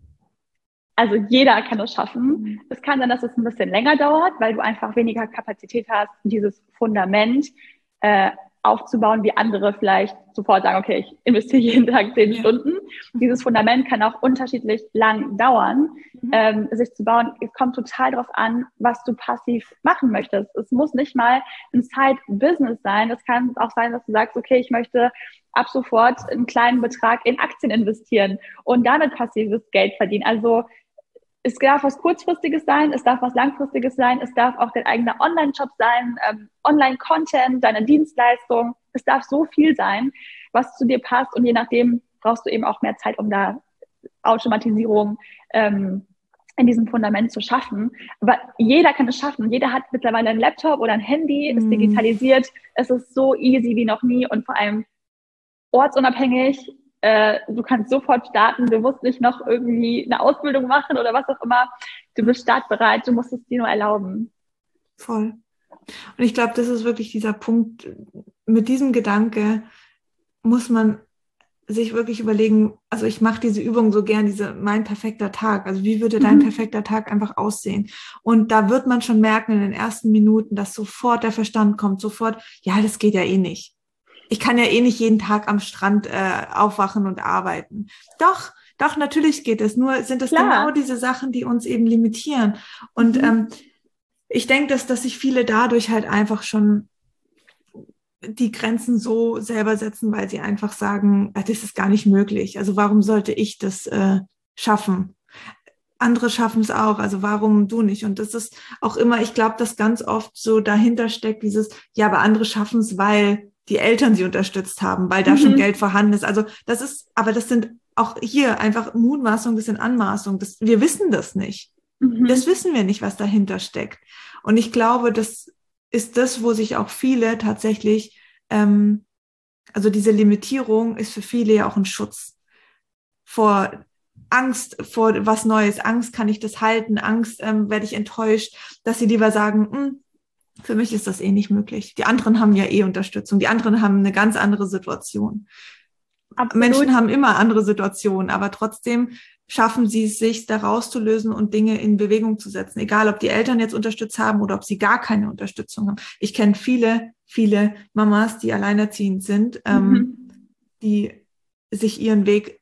Also jeder kann es schaffen. Es kann sein, dass es ein bisschen länger dauert, weil du einfach weniger Kapazität hast, dieses Fundament äh, aufzubauen, wie andere vielleicht sofort sagen, okay, ich investiere jeden Tag zehn ja. Stunden. Dieses Fundament kann auch unterschiedlich lang dauern, mhm. ähm, sich zu bauen. Es kommt total darauf an, was du passiv machen möchtest. Es muss nicht mal ein Side-Business sein. Es kann auch sein, dass du sagst, okay, ich möchte ab sofort einen kleinen Betrag in Aktien investieren und damit passives Geld verdienen. Also es darf was Kurzfristiges sein, es darf was Langfristiges sein, es darf auch dein eigener Online-Shop sein, ähm, Online-Content, deine Dienstleistung. Es darf so viel sein, was zu dir passt und je nachdem brauchst du eben auch mehr Zeit, um da Automatisierung ähm, in diesem Fundament zu schaffen. Aber jeder kann es schaffen. Jeder hat mittlerweile einen Laptop oder ein Handy, ist digitalisiert. Es ist so easy wie noch nie und vor allem ortsunabhängig. Äh, du kannst sofort starten, du musst nicht noch irgendwie eine Ausbildung machen oder was auch immer. Du bist startbereit, du musst es dir nur erlauben. Voll. Und ich glaube, das ist wirklich dieser Punkt, mit diesem Gedanke muss man sich wirklich überlegen, also ich mache diese Übung so gern, diese mein perfekter Tag, also wie würde dein mhm. perfekter Tag einfach aussehen? Und da wird man schon merken in den ersten Minuten, dass sofort der Verstand kommt, sofort, ja, das geht ja eh nicht. Ich kann ja eh nicht jeden Tag am Strand äh, aufwachen und arbeiten. Doch, doch, natürlich geht es. Nur sind es genau diese Sachen, die uns eben limitieren. Und mhm. ähm, ich denke, dass, dass sich viele dadurch halt einfach schon die Grenzen so selber setzen, weil sie einfach sagen, das ist gar nicht möglich. Also warum sollte ich das äh, schaffen? Andere schaffen es auch, also warum du nicht? Und das ist auch immer, ich glaube, dass ganz oft so dahinter steckt dieses, ja, aber andere schaffen es, weil die Eltern sie unterstützt haben, weil da mhm. schon Geld vorhanden ist. Also das ist, aber das sind auch hier einfach Mutmaßungen, das sind Anmaßungen. Das, wir wissen das nicht. Mhm. Das wissen wir nicht, was dahinter steckt. Und ich glaube, das ist das, wo sich auch viele tatsächlich, ähm, also diese Limitierung ist für viele ja auch ein Schutz vor Angst vor was Neues. Angst, kann ich das halten? Angst, ähm, werde ich enttäuscht, dass sie lieber sagen, für mich ist das eh nicht möglich. Die anderen haben ja eh Unterstützung. Die anderen haben eine ganz andere Situation. Absolut. Menschen haben immer andere Situationen, aber trotzdem schaffen sie es, sich da rauszulösen und Dinge in Bewegung zu setzen. Egal, ob die Eltern jetzt unterstützt haben oder ob sie gar keine Unterstützung haben. Ich kenne viele, viele Mamas, die alleinerziehend sind, mhm. ähm, die sich ihren Weg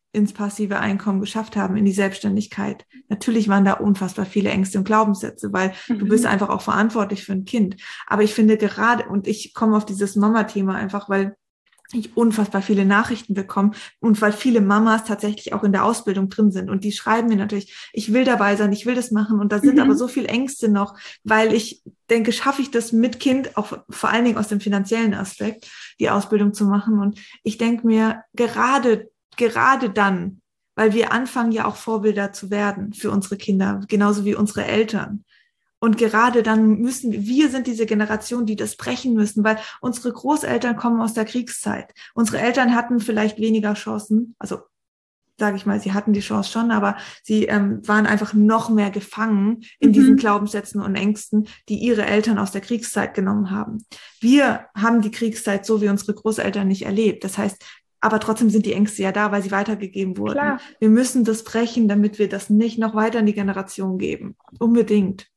ins passive Einkommen geschafft haben, in die Selbstständigkeit. Natürlich waren da unfassbar viele Ängste und Glaubenssätze, weil mhm. du bist einfach auch verantwortlich für ein Kind. Aber ich finde gerade, und ich komme auf dieses Mama-Thema einfach, weil ich unfassbar viele Nachrichten bekomme und weil viele Mamas tatsächlich auch in der Ausbildung drin sind und die schreiben mir natürlich, ich will dabei sein, ich will das machen und da sind mhm. aber so viele Ängste noch, weil ich denke, schaffe ich das mit Kind, auch vor allen Dingen aus dem finanziellen Aspekt, die Ausbildung zu machen und ich denke mir, gerade, gerade dann, weil wir anfangen ja auch Vorbilder zu werden für unsere Kinder, genauso wie unsere Eltern. Und gerade dann müssen, wir sind diese Generation, die das brechen müssen, weil unsere Großeltern kommen aus der Kriegszeit. Unsere Eltern hatten vielleicht weniger Chancen, also sage ich mal, sie hatten die Chance schon, aber sie ähm, waren einfach noch mehr gefangen in mhm. diesen Glaubenssätzen und Ängsten, die ihre Eltern aus der Kriegszeit genommen haben. Wir haben die Kriegszeit so wie unsere Großeltern nicht erlebt. Das heißt, aber trotzdem sind die Ängste ja da, weil sie weitergegeben wurden. Klar. Wir müssen das brechen, damit wir das nicht noch weiter in die Generation geben. Unbedingt.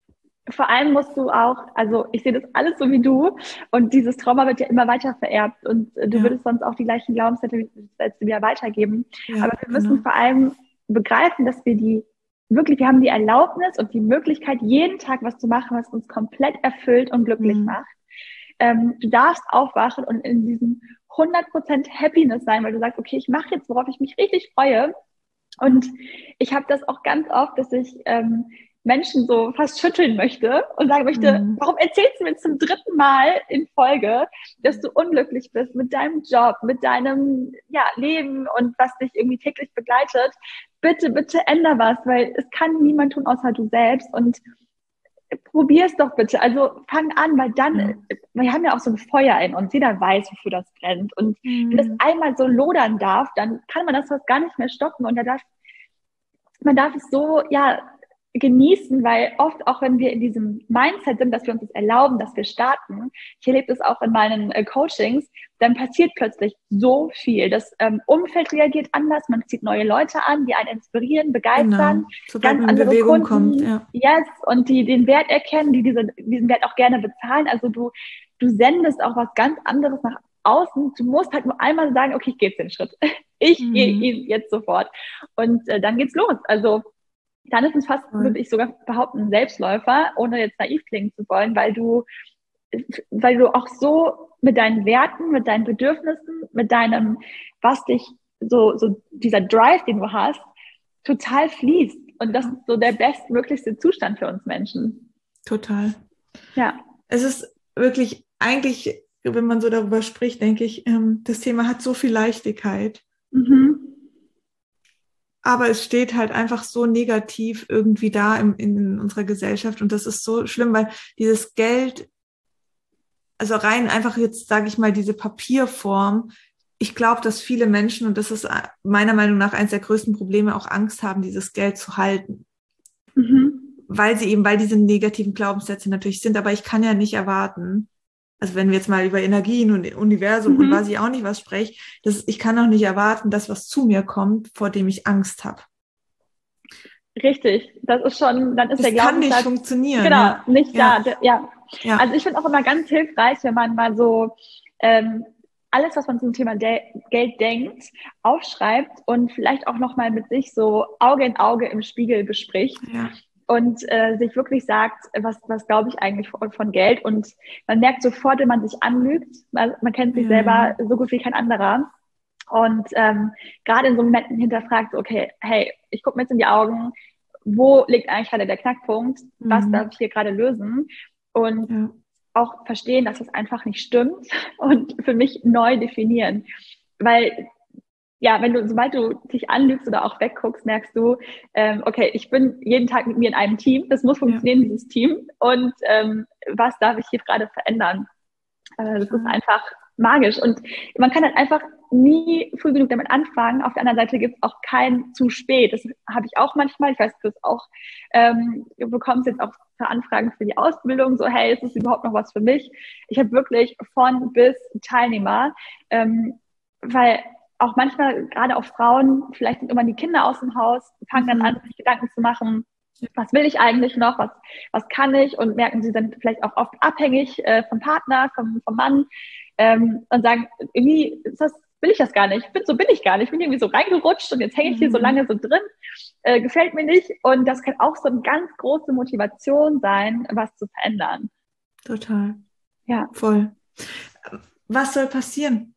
Vor allem musst du auch, also ich sehe das alles so wie du und dieses Trauma wird ja immer weiter vererbt und du ja. würdest sonst auch die gleichen Glaubenssätze wieder weitergeben. Ja, aber wir müssen genau. vor allem begreifen, dass wir die wirklich, wir haben die Erlaubnis und die Möglichkeit, jeden Tag was zu machen, was uns komplett erfüllt und glücklich mhm. macht. Ähm, du darfst aufwachen und in diesem hundert Prozent Happiness sein, weil du sagst, okay, ich mache jetzt, worauf ich mich richtig freue. Und ich habe das auch ganz oft, dass ich ähm, Menschen so fast schütteln möchte und sagen möchte, mhm. warum erzählst du mir zum dritten Mal in Folge, dass du unglücklich bist mit deinem Job, mit deinem ja, Leben und was dich irgendwie täglich begleitet? Bitte, bitte änder was, weil es kann niemand tun, außer du selbst und probier's doch bitte. Also fang an, weil dann, mhm. wir haben ja auch so ein Feuer in uns, jeder weiß, wofür das brennt und mhm. wenn das einmal so lodern darf, dann kann man das gar nicht mehr stoppen und da darf, man darf es so, ja, genießen, weil oft auch, wenn wir in diesem Mindset sind, dass wir uns das erlauben, dass wir starten, ich erlebe das auch in meinen äh, Coachings, dann passiert plötzlich so viel. Das ähm, Umfeld reagiert anders, man zieht neue Leute an, die einen inspirieren, begeistern, genau. Sobald ganz andere Bewegung Kunden, kommt, ja. yes, und die den Wert erkennen, die diese, diesen Wert auch gerne bezahlen. Also du, du sendest auch was ganz anderes nach außen. Du musst halt nur einmal sagen, okay, ich gehe jetzt den Schritt. Ich mhm. gehe ihn jetzt sofort. Und äh, dann geht's los. Also dann ist es fast, würde ich sogar behaupten, ein Selbstläufer, ohne jetzt naiv klingen zu wollen, weil du, weil du auch so mit deinen Werten, mit deinen Bedürfnissen, mit deinem, was dich so, so dieser Drive, den du hast, total fließt. Und das ist so der bestmöglichste Zustand für uns Menschen. Total. Ja. Es ist wirklich eigentlich, wenn man so darüber spricht, denke ich, das Thema hat so viel Leichtigkeit. Mhm. Aber es steht halt einfach so negativ irgendwie da im, in unserer Gesellschaft und das ist so schlimm, weil dieses Geld, also rein einfach jetzt, sage ich mal, diese Papierform, ich glaube, dass viele Menschen, und das ist meiner Meinung nach eines der größten Probleme, auch Angst haben, dieses Geld zu halten. Mhm. Weil sie eben, weil diese negativen Glaubenssätze natürlich sind, aber ich kann ja nicht erwarten, also wenn wir jetzt mal über Energien und Universum mhm. und weiß ich auch nicht was spreche, das, ich kann auch nicht erwarten, dass was zu mir kommt, vor dem ich Angst habe. Richtig, das ist schon, dann ist das der Glaubenssatz... kann nicht funktionieren. Genau, ja. nicht ja. da, ja. ja. Also ich finde auch immer ganz hilfreich, wenn man mal so ähm, alles, was man zum Thema De- Geld denkt, aufschreibt und vielleicht auch nochmal mit sich so Auge in Auge im Spiegel bespricht. Ja. Und äh, sich wirklich sagt, was, was glaube ich eigentlich von, von Geld. Und man merkt sofort, wenn man sich anlügt, man, man kennt sich ja. selber so gut wie kein anderer. Und ähm, gerade in so Momenten hinterfragt, so, okay, hey, ich gucke mir jetzt in die Augen, wo liegt eigentlich gerade der Knackpunkt, mhm. was darf ich hier gerade lösen? Und ja. auch verstehen, dass das einfach nicht stimmt und für mich neu definieren. Weil ja, wenn du, sobald du dich anlügst oder auch wegguckst, merkst du, ähm, okay, ich bin jeden Tag mit mir in einem Team, das muss funktionieren, ja. dieses Team, und ähm, was darf ich hier gerade verändern? Äh, das ja. ist einfach magisch und man kann halt einfach nie früh genug damit anfangen. Auf der anderen Seite gibt es auch kein zu spät. Das habe ich auch manchmal, ich weiß, du das auch, ähm, du bekommst jetzt auch für Anfragen für die Ausbildung, so, hey, ist das überhaupt noch was für mich? Ich habe wirklich von bis Teilnehmer, ähm, weil auch manchmal, gerade auch Frauen, vielleicht sind immer die Kinder aus dem Haus, fangen mhm. dann an, sich Gedanken zu machen, was will ich eigentlich noch, was, was kann ich, und merken, sie sind vielleicht auch oft abhängig äh, vom Partner, vom, vom Mann, ähm, und sagen, irgendwie ist das, will ich das gar nicht. Ich bin, so bin ich gar nicht. Ich bin irgendwie so reingerutscht und jetzt hänge ich hier so lange so drin. Äh, gefällt mir nicht. Und das kann auch so eine ganz große Motivation sein, was zu verändern. Total. Ja. Voll. Was soll passieren?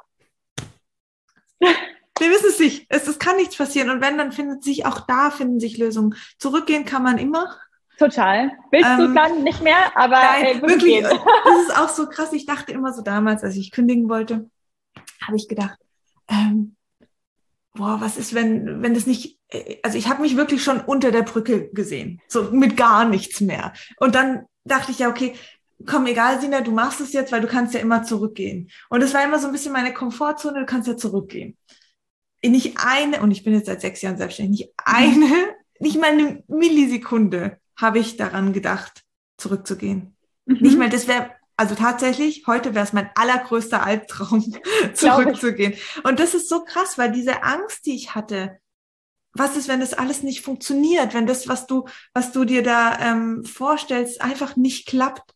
Wir wissen es nicht. Es, es kann nichts passieren. Und wenn, dann findet sich, auch da finden sich Lösungen. Zurückgehen kann man immer. Total. Willst ähm, du dann nicht mehr, aber nein, ey, wirklich. Das ist auch so krass. Ich dachte immer so damals, als ich kündigen wollte, habe ich gedacht, ähm, boah, was ist, wenn, wenn das nicht, also ich habe mich wirklich schon unter der Brücke gesehen, so mit gar nichts mehr. Und dann dachte ich ja, okay, komm, egal, Sina, du machst es jetzt, weil du kannst ja immer zurückgehen. Und das war immer so ein bisschen meine Komfortzone, du kannst ja zurückgehen. Nicht eine, und ich bin jetzt seit sechs Jahren selbstständig, nicht eine, nicht mal eine Millisekunde habe ich daran gedacht, zurückzugehen. Mhm. Nicht mal, das wäre, also tatsächlich, heute wäre es mein allergrößter Albtraum, zurückzugehen. Und das ist so krass, weil diese Angst, die ich hatte, was ist, wenn das alles nicht funktioniert, wenn das, was du, was du dir da ähm, vorstellst, einfach nicht klappt,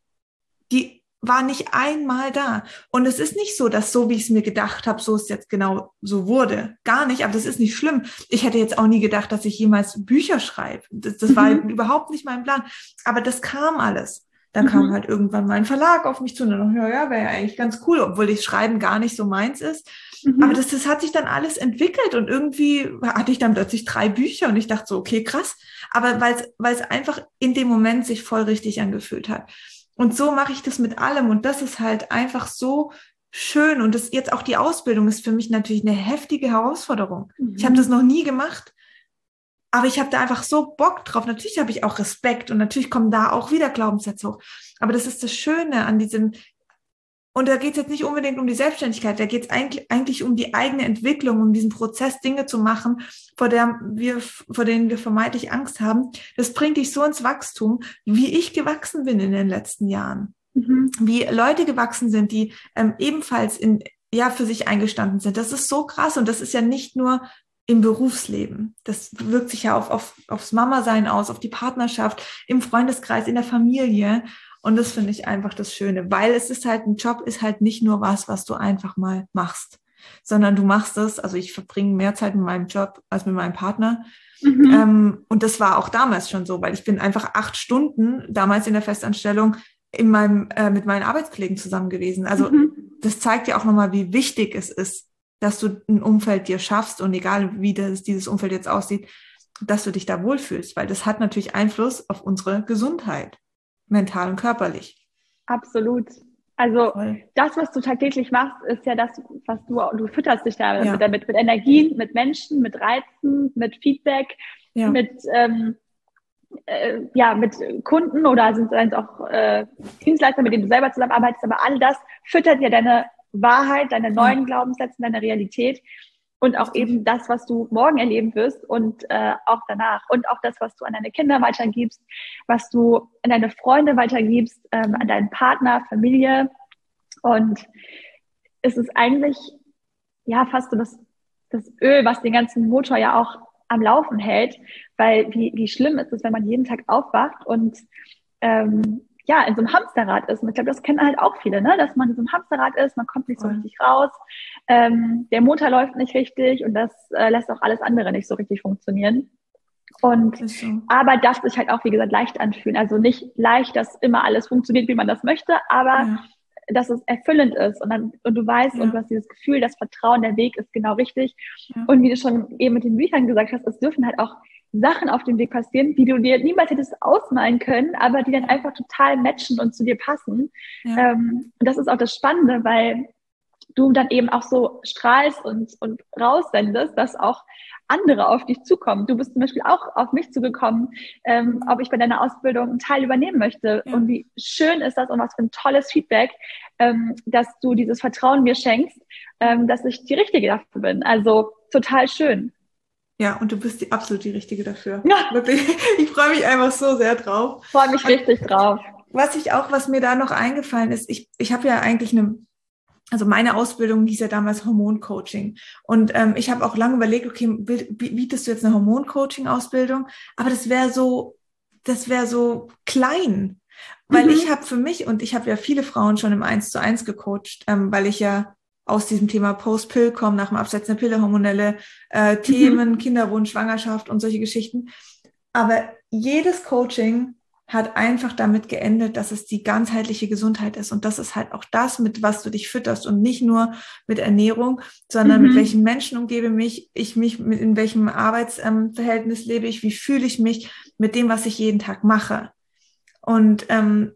die war nicht einmal da. Und es ist nicht so, dass so, wie ich es mir gedacht habe, so es jetzt genau so wurde. Gar nicht, aber das ist nicht schlimm. Ich hätte jetzt auch nie gedacht, dass ich jemals Bücher schreibe. Das, das mhm. war überhaupt nicht mein Plan. Aber das kam alles. Dann mhm. kam halt irgendwann mein Verlag auf mich zu und dann, ja, ja, wäre ja eigentlich ganz cool, obwohl das Schreiben gar nicht so meins ist. Mhm. Aber das, das hat sich dann alles entwickelt und irgendwie hatte ich dann plötzlich drei Bücher und ich dachte so, okay, krass. Aber weil es, weil es einfach in dem Moment sich voll richtig angefühlt hat. Und so mache ich das mit allem und das ist halt einfach so schön und das jetzt auch die Ausbildung ist für mich natürlich eine heftige Herausforderung. Mhm. Ich habe das noch nie gemacht, aber ich habe da einfach so Bock drauf. Natürlich habe ich auch Respekt und natürlich kommen da auch wieder Glaubenssätze hoch. Aber das ist das Schöne an diesem, und da geht es jetzt nicht unbedingt um die Selbstständigkeit, da geht es eigentlich, eigentlich um die eigene Entwicklung, um diesen Prozess, Dinge zu machen, vor, der wir, vor denen wir vermeintlich Angst haben. Das bringt dich so ins Wachstum, wie ich gewachsen bin in den letzten Jahren. Mhm. Wie Leute gewachsen sind, die ähm, ebenfalls in, ja, für sich eingestanden sind. Das ist so krass und das ist ja nicht nur im Berufsleben. Das wirkt sich ja auf, auf, aufs Mama-Sein aus, auf die Partnerschaft, im Freundeskreis, in der Familie. Und das finde ich einfach das Schöne, weil es ist halt, ein Job ist halt nicht nur was, was du einfach mal machst, sondern du machst es, also ich verbringe mehr Zeit mit meinem Job als mit meinem Partner. Mhm. Ähm, und das war auch damals schon so, weil ich bin einfach acht Stunden damals in der Festanstellung in meinem, äh, mit meinen Arbeitskollegen zusammen gewesen. Also mhm. das zeigt ja auch nochmal, wie wichtig es ist, dass du ein Umfeld dir schaffst und egal wie das, dieses Umfeld jetzt aussieht, dass du dich da wohlfühlst, weil das hat natürlich Einfluss auf unsere Gesundheit. Mental und körperlich. Absolut. Also Voll. Das, was du tagtäglich machst, ist ja das, was du, du fütterst dich da ja. damit, mit Energien, mit Menschen, mit Reizen, mit Feedback, ja. mit, ähm, äh, ja, mit Kunden oder sind es auch äh, Dienstleister, mit denen du selber zusammenarbeitest, aber all das füttert ja deine Wahrheit, deine neuen ja. Glaubenssätze, deine Realität. Und auch eben das, was du morgen erleben wirst und äh, auch danach. Und auch das, was du an deine Kinder weitergibst, was du an deine Freunde weitergibst, ähm, an deinen Partner, Familie. Und es ist eigentlich ja fast so das, das Öl, was den ganzen Motor ja auch am Laufen hält. Weil wie, wie schlimm ist es, wenn man jeden Tag aufwacht und ähm, ja, in so einem Hamsterrad ist. Und ich glaube, das kennen halt auch viele, ne? Dass man in so einem Hamsterrad ist, man kommt nicht so richtig raus, ähm, der Motor läuft nicht richtig und das äh, lässt auch alles andere nicht so richtig funktionieren. Und so. Aber darf sich halt auch, wie gesagt, leicht anfühlen. Also nicht leicht, dass immer alles funktioniert, wie man das möchte, aber ja. dass es erfüllend ist und, dann, und du weißt ja. und du hast dieses Gefühl, das Vertrauen, der Weg ist genau richtig. Ja. Und wie du schon eben mit den Büchern gesagt hast, es dürfen halt auch Sachen auf dem Weg passieren, die du dir niemals hättest ausmalen können, aber die dann einfach total matchen und zu dir passen. Ja. Ähm, und das ist auch das Spannende, weil du dann eben auch so strahlst und, und raussendest, dass auch andere auf dich zukommen. Du bist zum Beispiel auch auf mich zugekommen, ähm, ob ich bei deiner Ausbildung einen Teil übernehmen möchte. Ja. Und wie schön ist das und was für ein tolles Feedback, ähm, dass du dieses Vertrauen mir schenkst, ähm, dass ich die Richtige dafür bin. Also total schön. Ja, und du bist die absolut die Richtige dafür. Ja. Wirklich. Ich freue mich einfach so sehr drauf. Freue mich richtig drauf. Was ich auch, was mir da noch eingefallen ist, ich, ich habe ja eigentlich eine, also meine Ausbildung hieß ja damals Hormoncoaching. Und ähm, ich habe auch lange überlegt, okay, bietest du jetzt eine Hormoncoaching-Ausbildung? Aber das wäre so, das wäre so klein. Weil mhm. ich habe für mich, und ich habe ja viele Frauen schon im Eins zu eins gecoacht, ähm, weil ich ja aus diesem Thema Post-Pill kommen, nach dem Absetzen der Pille, hormonelle äh, Themen, mhm. Kinderwunsch, Schwangerschaft und solche Geschichten. Aber jedes Coaching hat einfach damit geendet, dass es die ganzheitliche Gesundheit ist. Und das ist halt auch das, mit was du dich fütterst und nicht nur mit Ernährung, sondern mhm. mit welchen Menschen umgebe mich, ich mich, mit, in welchem Arbeitsverhältnis ähm, lebe ich, wie fühle ich mich mit dem, was ich jeden Tag mache. Und ähm,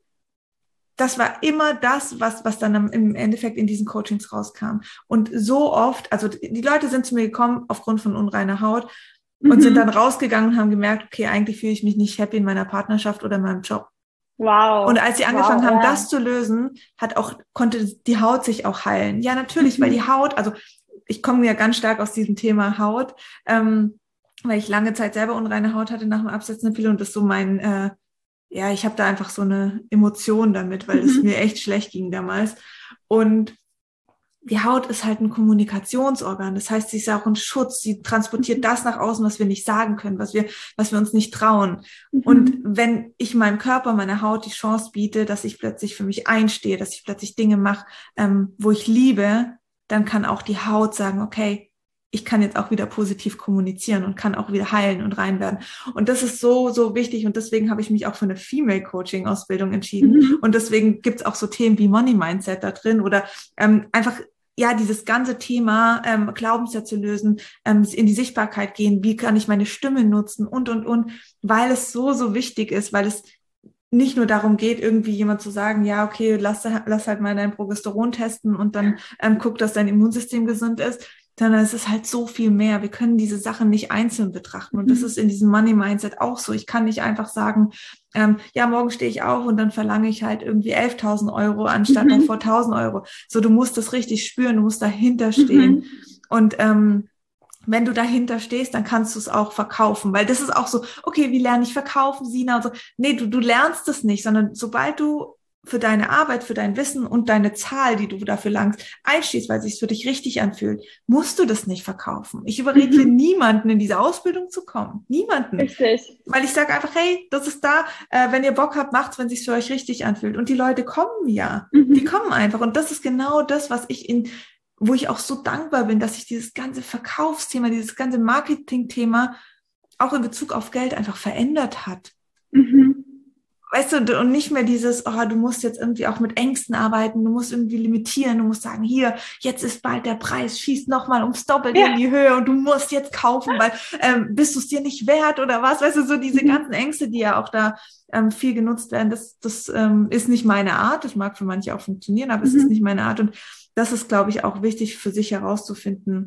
das war immer das, was, was dann im Endeffekt in diesen Coachings rauskam. Und so oft, also die Leute sind zu mir gekommen aufgrund von unreiner Haut, und mhm. sind dann rausgegangen und haben gemerkt, okay, eigentlich fühle ich mich nicht happy in meiner Partnerschaft oder in meinem Job. Wow. Und als sie angefangen wow, haben, ja. das zu lösen, hat auch, konnte die Haut sich auch heilen. Ja, natürlich, mhm. weil die Haut, also ich komme ja ganz stark aus diesem Thema Haut, ähm, weil ich lange Zeit selber unreine Haut hatte nach dem Absetzen der Pille und das so mein, äh, ja, ich habe da einfach so eine Emotion damit, weil es mhm. mir echt schlecht ging damals. Und die Haut ist halt ein Kommunikationsorgan. Das heißt, sie ist auch ein Schutz. Sie transportiert das nach außen, was wir nicht sagen können, was wir, was wir uns nicht trauen. Mhm. Und wenn ich meinem Körper, meiner Haut die Chance biete, dass ich plötzlich für mich einstehe, dass ich plötzlich Dinge mache, ähm, wo ich liebe, dann kann auch die Haut sagen, okay, ich kann jetzt auch wieder positiv kommunizieren und kann auch wieder heilen und rein werden. Und das ist so, so wichtig. Und deswegen habe ich mich auch für eine Female-Coaching-Ausbildung entschieden. Mhm. Und deswegen gibt es auch so Themen wie Money-Mindset da drin oder ähm, einfach ja, dieses ganze Thema ähm, Glaubenssätze lösen, ähm, in die Sichtbarkeit gehen, wie kann ich meine Stimme nutzen und, und, und, weil es so, so wichtig ist, weil es nicht nur darum geht, irgendwie jemand zu sagen, ja, okay, lass, lass halt mal dein Progesteron testen und dann ähm, guck, dass dein Immunsystem gesund ist, sondern es ist halt so viel mehr. Wir können diese Sachen nicht einzeln betrachten. Und das ist in diesem Money-Mindset auch so. Ich kann nicht einfach sagen, ähm, ja, morgen stehe ich auf und dann verlange ich halt irgendwie elftausend Euro anstatt mhm. davor tausend Euro. So, du musst das richtig spüren, du musst dahinter stehen. Mhm. Und ähm, wenn du dahinter stehst, dann kannst du es auch verkaufen. Weil das ist auch so, okay, wie lerne ich verkaufen, Sina? Und so. Nee, du, du lernst es nicht, sondern sobald du für deine Arbeit, für dein Wissen und deine Zahl, die du dafür langst, einstehst, weil es sich für dich richtig anfühlt, musst du das nicht verkaufen. Ich überrede mhm. niemanden, in diese Ausbildung zu kommen. Niemanden. Richtig. Weil ich sage einfach, hey, das ist da, äh, wenn ihr Bock habt, macht's, wenn es sich für euch richtig anfühlt. Und die Leute kommen ja. Mhm. Die kommen einfach. Und das ist genau das, was ich in, wo ich auch so dankbar bin, dass sich dieses ganze Verkaufsthema, dieses ganze Marketingthema auch in Bezug auf Geld einfach verändert hat. Mhm. Weißt du, und nicht mehr dieses, oh, du musst jetzt irgendwie auch mit Ängsten arbeiten, du musst irgendwie limitieren, du musst sagen, hier, jetzt ist bald der Preis, schießt nochmal ums Doppelte ja. in die Höhe und du musst jetzt kaufen, weil ähm, bist du es dir nicht wert oder was? Weißt du, so diese mhm. ganzen Ängste, die ja auch da ähm, viel genutzt werden, das, das ähm, ist nicht meine Art, das mag für manche auch funktionieren, aber mhm. es ist nicht meine Art und das ist, glaube ich, auch wichtig für sich herauszufinden.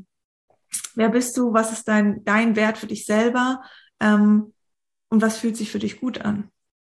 Wer bist du? Was ist dein, dein Wert für dich selber? Ähm, und was fühlt sich für dich gut an?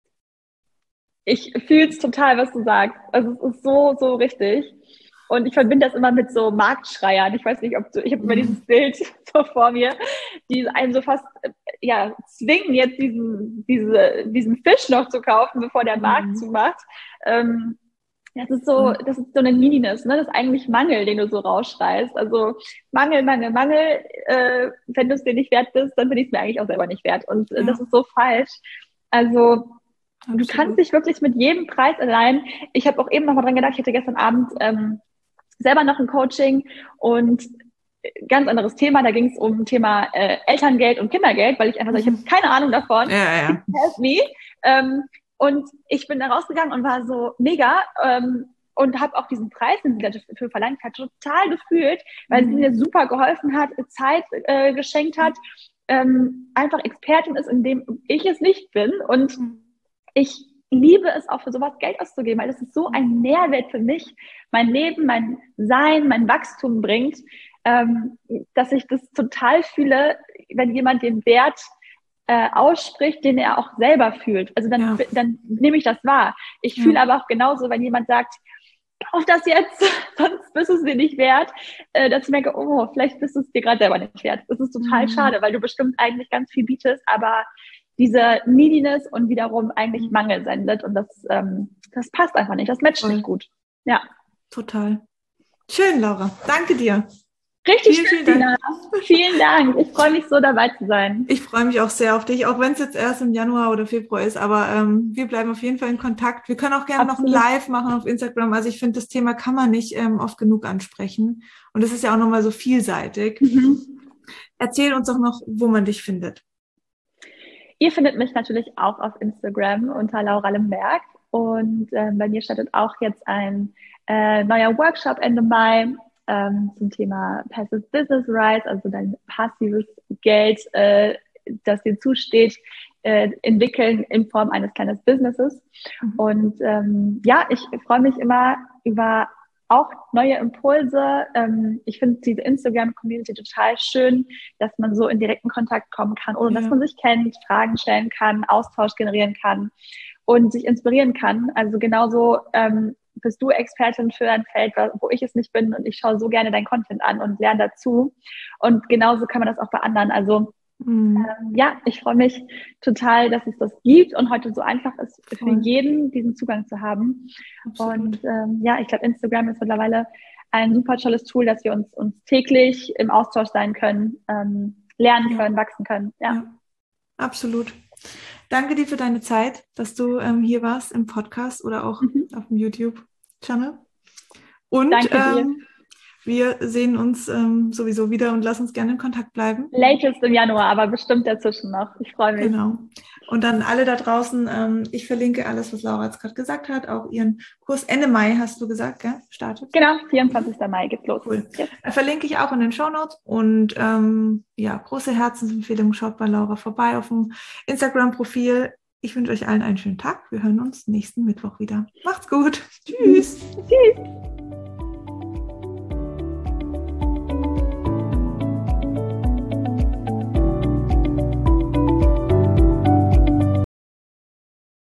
Ich fühle es total, was du sagst. Also es ist so, so richtig. Und ich verbinde das immer mit so Marktschreiern. Ich weiß nicht, ob du, ich habe immer dieses Bild so vor mir, die einen so fast, ja, zwingen, jetzt diesen, diese, diesen Fisch noch zu kaufen, bevor der Markt mhm. zumacht. Ähm, das ist so, das ist so eine Neediness, ne? Das ist eigentlich Mangel, den du so rausschreist. Also Mangel, Mangel, Mangel. Äh, wenn du es dir nicht wert bist, dann bin ich es mir eigentlich auch selber nicht wert. Und äh, ja. das ist so falsch. Also Absolut. Du kannst dich wirklich mit jedem Preis allein, ich habe auch eben noch mal dran gedacht, ich hatte gestern Abend ähm, selber noch ein Coaching und ganz anderes Thema, da ging es um Thema äh, Elterngeld und Kindergeld, weil ich einfach sage, ich habe keine Ahnung davon, ja, ja. help me. Ähm, und ich bin da rausgegangen und war so mega ähm, und habe auch diesen Preis, den sie dafür verlangt hat, total gefühlt, weil mhm. sie mir super geholfen hat, Zeit äh, geschenkt hat, ähm, einfach Expertin ist, in dem ich es nicht bin und mhm. ich liebe es auch für sowas Geld auszugeben, weil das ist so ein Mehrwert für mich, mein Leben, mein Sein, mein Wachstum bringt, ähm, dass ich das total fühle, wenn jemand den Wert äh, ausspricht, den er auch selber fühlt. Also dann, ja. dann nehme ich das wahr. Ich ja. fühle aber auch genauso, wenn jemand sagt, kauf das jetzt, sonst bist du es dir nicht wert, äh, dass ich merke, oh, vielleicht bist du es dir gerade selber nicht wert. Das ist total mhm. schade, weil du bestimmt eigentlich ganz viel bietest, aber diese Neediness und wiederum eigentlich Mangel sendet und das, ähm, das passt einfach nicht, das matcht Voll. nicht gut. Ja. Total. Schön, Laura. Danke dir. Richtig Vielen, schön, vielen Sina. Dank. Vielen Dank. Ich freue mich so, dabei zu sein. Ich freue mich auch sehr auf dich, auch wenn es jetzt erst im Januar oder Februar ist, aber ähm, wir bleiben auf jeden Fall in Kontakt. Wir können auch gerne noch ein Absolut. Live machen auf Instagram. Also ich finde, das Thema kann man nicht ähm, oft genug ansprechen. Und es ist ja auch nochmal so vielseitig. Mhm. Erzähl uns doch noch, wo man dich findet. Ihr findet mich natürlich auch auf Instagram unter Laura Lemberg. Und äh, bei mir startet auch jetzt ein äh, neuer Workshop Ende Mai ähm, zum Thema Passive Business Rights, also dein passives Geld, äh, das dir zusteht, äh, entwickeln in Form eines kleinen Businesses. Mhm. Und ähm, ja, ich freue mich immer über auch neue Impulse. Ähm, ich finde diese Instagram-Community total schön, dass man so in direkten Kontakt kommen kann, ohne ja. dass man sich kennt, Fragen stellen kann, Austausch generieren kann und sich inspirieren kann. Also genauso ähm, bist du Expertin für ein Feld, wo ich es nicht bin, und ich schaue so gerne dein Content an und lerne dazu. Und genauso kann man das auch bei anderen. Also mhm. ähm, ja, ich freue mich total, dass es das gibt und heute so einfach ist für Voll. jeden, diesen Zugang zu haben. Absolut. Und ähm, ja, ich glaube, Instagram ist mittlerweile ein super tolles Tool, dass wir uns, uns täglich im Austausch sein können, ähm, lernen ja. können, wachsen können. Ja. ja, absolut. Danke dir für deine Zeit, dass du ähm, hier warst im Podcast oder auch mhm. auf dem YouTube-Channel. Und Danke dir. Ähm, wir sehen uns ähm, sowieso wieder und lass uns gerne in Kontakt bleiben. Latest im Januar, aber bestimmt dazwischen noch. Ich freue mich. Genau. Und dann alle da draußen, ähm, ich verlinke alles, was Laura jetzt gerade gesagt hat, auch ihren Kurs Ende Mai, hast du gesagt, gell? Startet. Genau, vierundzwanzigsten Mai geht's los. Cool. Yes. Verlinke ich auch in den Shownotes und ähm, ja, große Herzensempfehlung, schaut bei Laura vorbei auf dem Instagram-Profil. Ich wünsche euch allen einen schönen Tag. Wir hören uns nächsten Mittwoch wieder. Macht's gut. Tschüss. Tschüss.